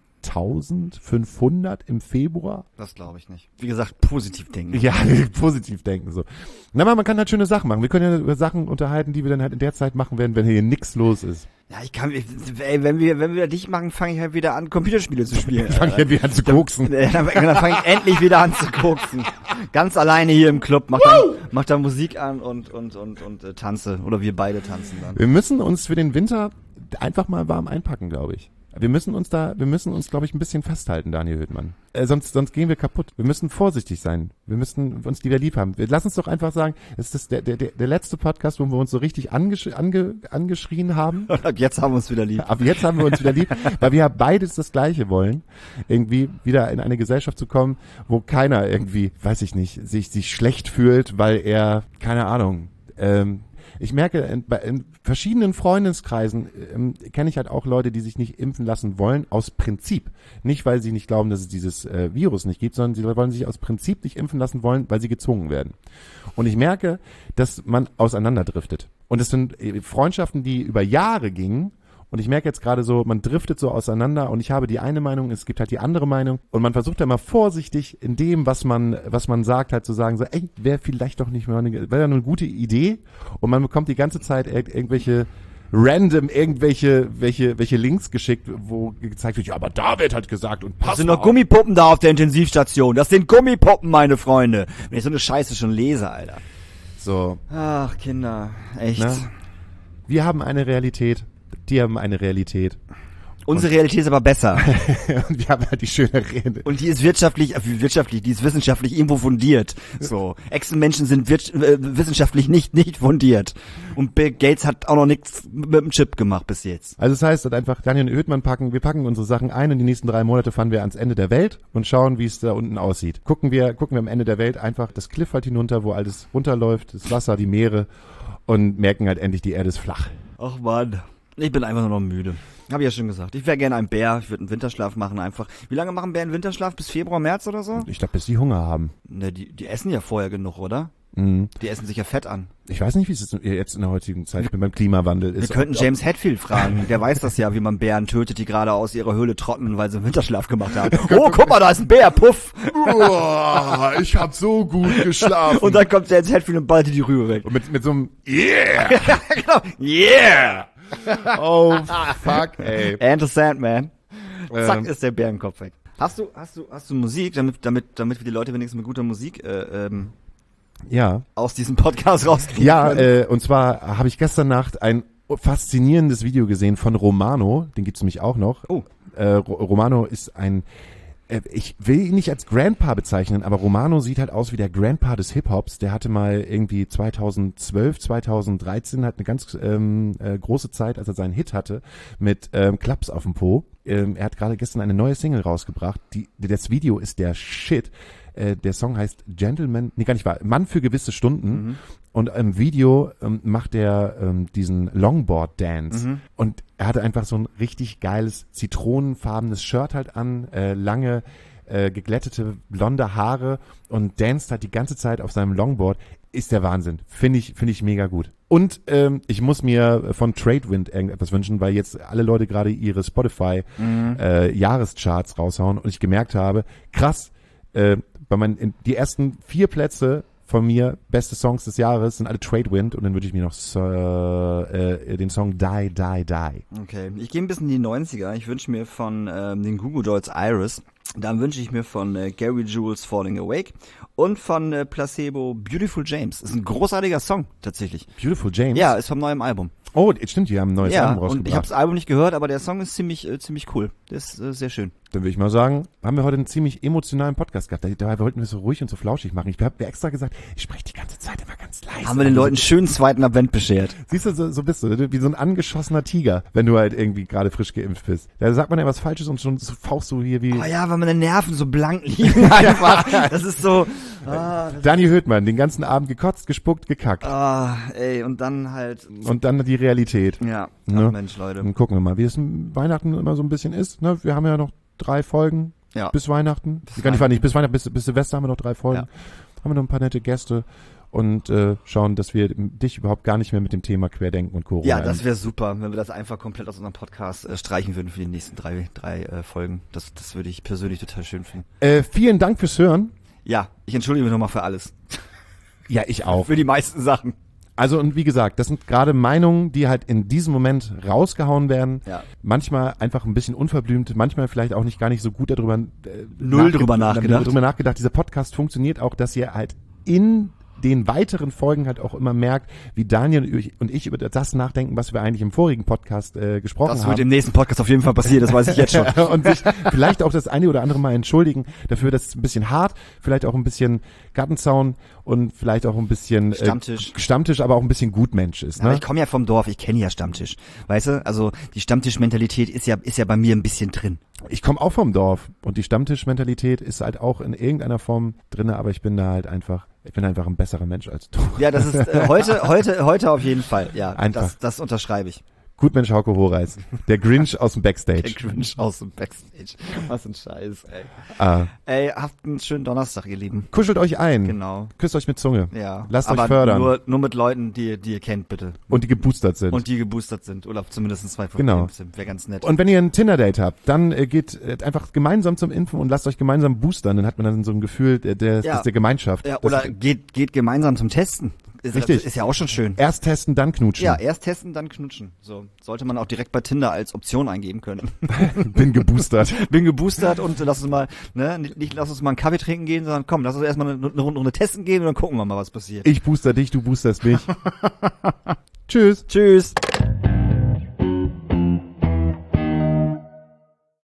1500 im Februar.
Das glaube ich nicht. Wie gesagt, positiv denken.
Ja, positiv denken so. Na, aber man kann halt schöne Sachen machen. Wir können ja über Sachen unterhalten, die wir dann halt in der Zeit machen werden, wenn hier nichts los ist.
Ja, wenn wir dicht machen, fange ich halt wieder an, Computerspiele zu spielen.
Fange ich halt wieder an zu koksen.
Dann fange ich endlich wieder an zu koksen. Ganz alleine hier im Club, mach da Musik an und tanze. Oder wir beide tanzen dann.
Wir müssen uns für den Winter einfach mal warm einpacken, glaube ich. Wir müssen uns, glaube ich, ein bisschen festhalten, Daniel Hüttmann. Sonst gehen wir kaputt. Wir müssen vorsichtig sein. Wir müssen uns wieder lieb haben. Lass uns doch einfach sagen, es ist der letzte Podcast, wo wir uns so richtig angeschrien haben.
Und ab jetzt haben wir uns wieder lieb.
Ab jetzt haben wir uns wieder lieb, weil wir ja beides das Gleiche wollen. Irgendwie wieder in eine Gesellschaft zu kommen, wo keiner irgendwie, weiß ich nicht, sich schlecht fühlt, weil er, keine Ahnung, ich merke, in verschiedenen Freundeskreisen kenne ich halt auch Leute, die sich nicht impfen lassen wollen, aus Prinzip. Nicht, weil sie nicht glauben, dass es dieses Virus nicht gibt, sondern sie wollen sich aus Prinzip nicht impfen lassen wollen, weil sie gezwungen werden. Und ich merke, dass man auseinanderdriftet. Und es sind Freundschaften, die über Jahre gingen. Und ich merke jetzt gerade so, man driftet so auseinander und ich habe die eine Meinung, es gibt halt die andere Meinung und man versucht ja mal vorsichtig in dem, was man sagt, halt zu sagen, so, wäre vielleicht doch nicht mehr, wäre ja eine gute Idee und man bekommt die ganze Zeit irgendwelche Links geschickt, wo gezeigt wird, ja, aber da wird halt gesagt und pass.
Das sind noch Gummipuppen da auf der Intensivstation, das sind Gummipuppen, meine Freunde. Wenn ich so eine Scheiße schon lese, Alter.
So.
Ach, Kinder, echt.
Na? Wir haben eine Realität, die haben eine Realität.
Unsere Realität ist aber besser.
Und wir haben halt die schöne Rede.
Und die ist die ist wissenschaftlich irgendwo fundiert. So. Echsenmenschen sind wissenschaftlich nicht fundiert. Und Bill Gates hat auch noch nichts mit dem Chip gemacht bis jetzt.
Also das heißt, dass einfach Daniel und Höhtmann wir packen unsere Sachen ein und die nächsten 3 Monate fahren wir ans Ende der Welt und schauen, wie es da unten aussieht. Gucken wir am Ende der Welt einfach das Cliff halt hinunter, wo alles runterläuft, das Wasser, die Meere und merken halt endlich, die Erde ist flach.
Ach Mann. Ich bin einfach nur noch müde. Hab ich ja schon gesagt. Ich wäre gerne ein Bär. Ich würde einen Winterschlaf machen einfach. Wie lange machen Bären Winterschlaf? Bis Februar, März oder so?
Ich glaube, bis die Hunger haben.
Ne, die essen ja vorher genug, oder?
Mhm.
Die essen sich ja Fett an.
Ich weiß nicht, wie es jetzt in der heutigen Zeit beim Klimawandel ist.
Wir könnten James Hetfield fragen. Der weiß das ja, wie man Bären tötet, die gerade aus ihrer Höhle trocknen, weil sie einen Winterschlaf gemacht haben. Oh, guck mal, da ist ein Bär, puff.
Ich hab so gut geschlafen.
Und dann kommt James Hetfield und ballt die Rübe weg.
Und mit so einem Yeah!
Genau. Yeah!
Oh, fuck, ey.
And the Sandman. Zack, ist der Bärenkopf weg. Hast du Musik, damit wir die Leute wenigstens mit guter Musik
Ja.
aus diesem Podcast rauskriegen
Ja,
können?
und zwar habe ich gestern Nacht ein faszinierendes Video gesehen von Romano, den gibt's nämlich auch noch.
Oh.
Romano ist ein, ich will ihn nicht als Grandpa bezeichnen, aber Romano sieht halt aus wie der Grandpa des Hip-Hops. Der hatte mal irgendwie 2012, 2013 halt eine ganz große Zeit, als er seinen Hit hatte mit Klaps auf dem Po. Er hat gerade gestern eine neue Single rausgebracht. Das Video ist der Shit. Der Song heißt Gentleman, nee, gar nicht wahr, Mann für gewisse Stunden. Mhm. Und im Video macht er diesen Longboard-Dance. Mhm. Und er hatte einfach so ein richtig geiles, zitronenfarbenes Shirt halt an, lange, geglättete, blonde Haare und danced halt die ganze Zeit auf seinem Longboard. Ist der Wahnsinn. Finde ich mega gut. Und ich muss mir von Tradewind irgendetwas wünschen, weil jetzt alle Leute gerade ihre Spotify Jahrescharts raushauen und ich gemerkt habe, krass, die ersten 4 Plätze von mir, beste Songs des Jahres, sind alle Tradewind und dann würde ich mir noch den Song Die, Die, Die.
Okay, ich gehe ein bisschen in die 90er. Ich wünsche mir von den Goo Goo Dolls Iris. Dann wünsche ich mir von Gary Jules Falling Awake und von Placebo Beautiful James. Ist ein großartiger Song, tatsächlich.
Beautiful James?
Ja, ist vom neuen Album.
Oh, stimmt, die haben ein neues Album rausgebracht.
Und ich habe das Album nicht gehört, aber der Song ist ziemlich cool. Der ist sehr schön.
Dann würde ich mal sagen, haben wir heute einen ziemlich emotionalen Podcast gehabt. Da wollten wir es so ruhig und so flauschig machen. Ich habe mir extra gesagt, ich spreche die ganze Zeit immer ganz leise.
Haben wir den Leuten schönen zweiten Advent beschert.
Siehst du, so bist du, wie so ein angeschossener Tiger, wenn du halt irgendwie gerade frisch geimpft bist. Da sagt man ja was Falsches und schon fauchst du hier wie...
Oh ja, weil meine Nerven so blank liegen einfach. Das ist so...
Daniel Höhtmann, den ganzen Abend gekotzt, gespuckt, gekackt.
Und dann halt...
Und dann die Realität.
Ja,
ne?
Mensch, Leute.
Dann gucken wir mal, wie es Weihnachten immer so ein bisschen ist. Ne? Wir haben ja noch 3 Folgen bis Weihnachten. Bis Silvester haben wir noch 3 Folgen. Ja. Haben wir noch ein paar nette Gäste und schauen, dass wir dich überhaupt gar nicht mehr mit dem Thema Querdenken und Corona...
Ja, das wäre super, wenn wir das einfach komplett aus unserem Podcast streichen würden für die nächsten 3 Folgen. Das würde ich persönlich total schön finden.
Vielen Dank fürs Hören.
Ja, ich entschuldige mich nochmal für alles.
Ja, ich auch.
Für die meisten Sachen.
Also und wie gesagt, das sind gerade Meinungen, die halt in diesem Moment rausgehauen werden. Ja. Manchmal einfach ein bisschen unverblümt, manchmal vielleicht auch nicht gar nicht so gut darüber
drüber nachgedacht.
Dieser Podcast funktioniert auch, dass ihr halt in den weiteren Folgen halt auch immer merkt, wie Daniel und ich über das nachdenken, was wir eigentlich im vorigen Podcast gesprochen haben.
Das wird im nächsten Podcast auf jeden Fall passieren, das weiß ich jetzt schon.
Und sich vielleicht auch das eine oder andere Mal entschuldigen dafür, dass es ein bisschen hart, vielleicht auch ein bisschen Gartenzaun und vielleicht auch ein bisschen Stammtisch, aber auch ein bisschen Gutmensch ist. Ne?
Aber ich komme ja vom Dorf, ich kenne ja Stammtisch. Weißt du, also die Stammtischmentalität ist ja bei mir ein bisschen drin.
Ich komme auch vom Dorf und die Stammtischmentalität ist halt auch in irgendeiner Form drin, aber ich bin einfach ein besserer Mensch als du.
Ja, das ist heute auf jeden Fall. Ja,
einfach.
Das unterschreibe ich.
Gutmensch Hauke Horeis, der Grinch aus dem Backstage.
Der Grinch aus dem Backstage. Was ein Scheiß, ey. Ey, habt einen schönen Donnerstag, ihr Lieben.
Kuschelt euch ein.
Genau.
Küsst euch mit Zunge.
Ja.
Lasst euch fördern.
Nur mit Leuten, die ihr kennt, bitte.
Und die geboostert sind.
Oder zumindest 2 von
genau.
sind. Wäre ganz nett.
Und wenn ihr ein Tinder-Date habt, dann geht einfach gemeinsam zum Impfen und lasst euch gemeinsam boostern. Dann hat man dann so ein Gefühl der Gemeinschaft.
Ja, oder geht gemeinsam zum Testen.
Richtig.
Ist ja auch schon schön.
Erst testen, dann knutschen.
Ja, erst testen, dann knutschen. So sollte man auch direkt bei Tinder als Option eingeben können.
Bin geboostert.
Bin geboostert und lass uns mal, nicht lass uns mal einen Kaffee trinken gehen, sondern komm, lass uns erstmal eine Runde testen gehen und dann gucken wir mal, was passiert.
Ich booster dich, du boosterst mich. Tschüss.
Tschüss.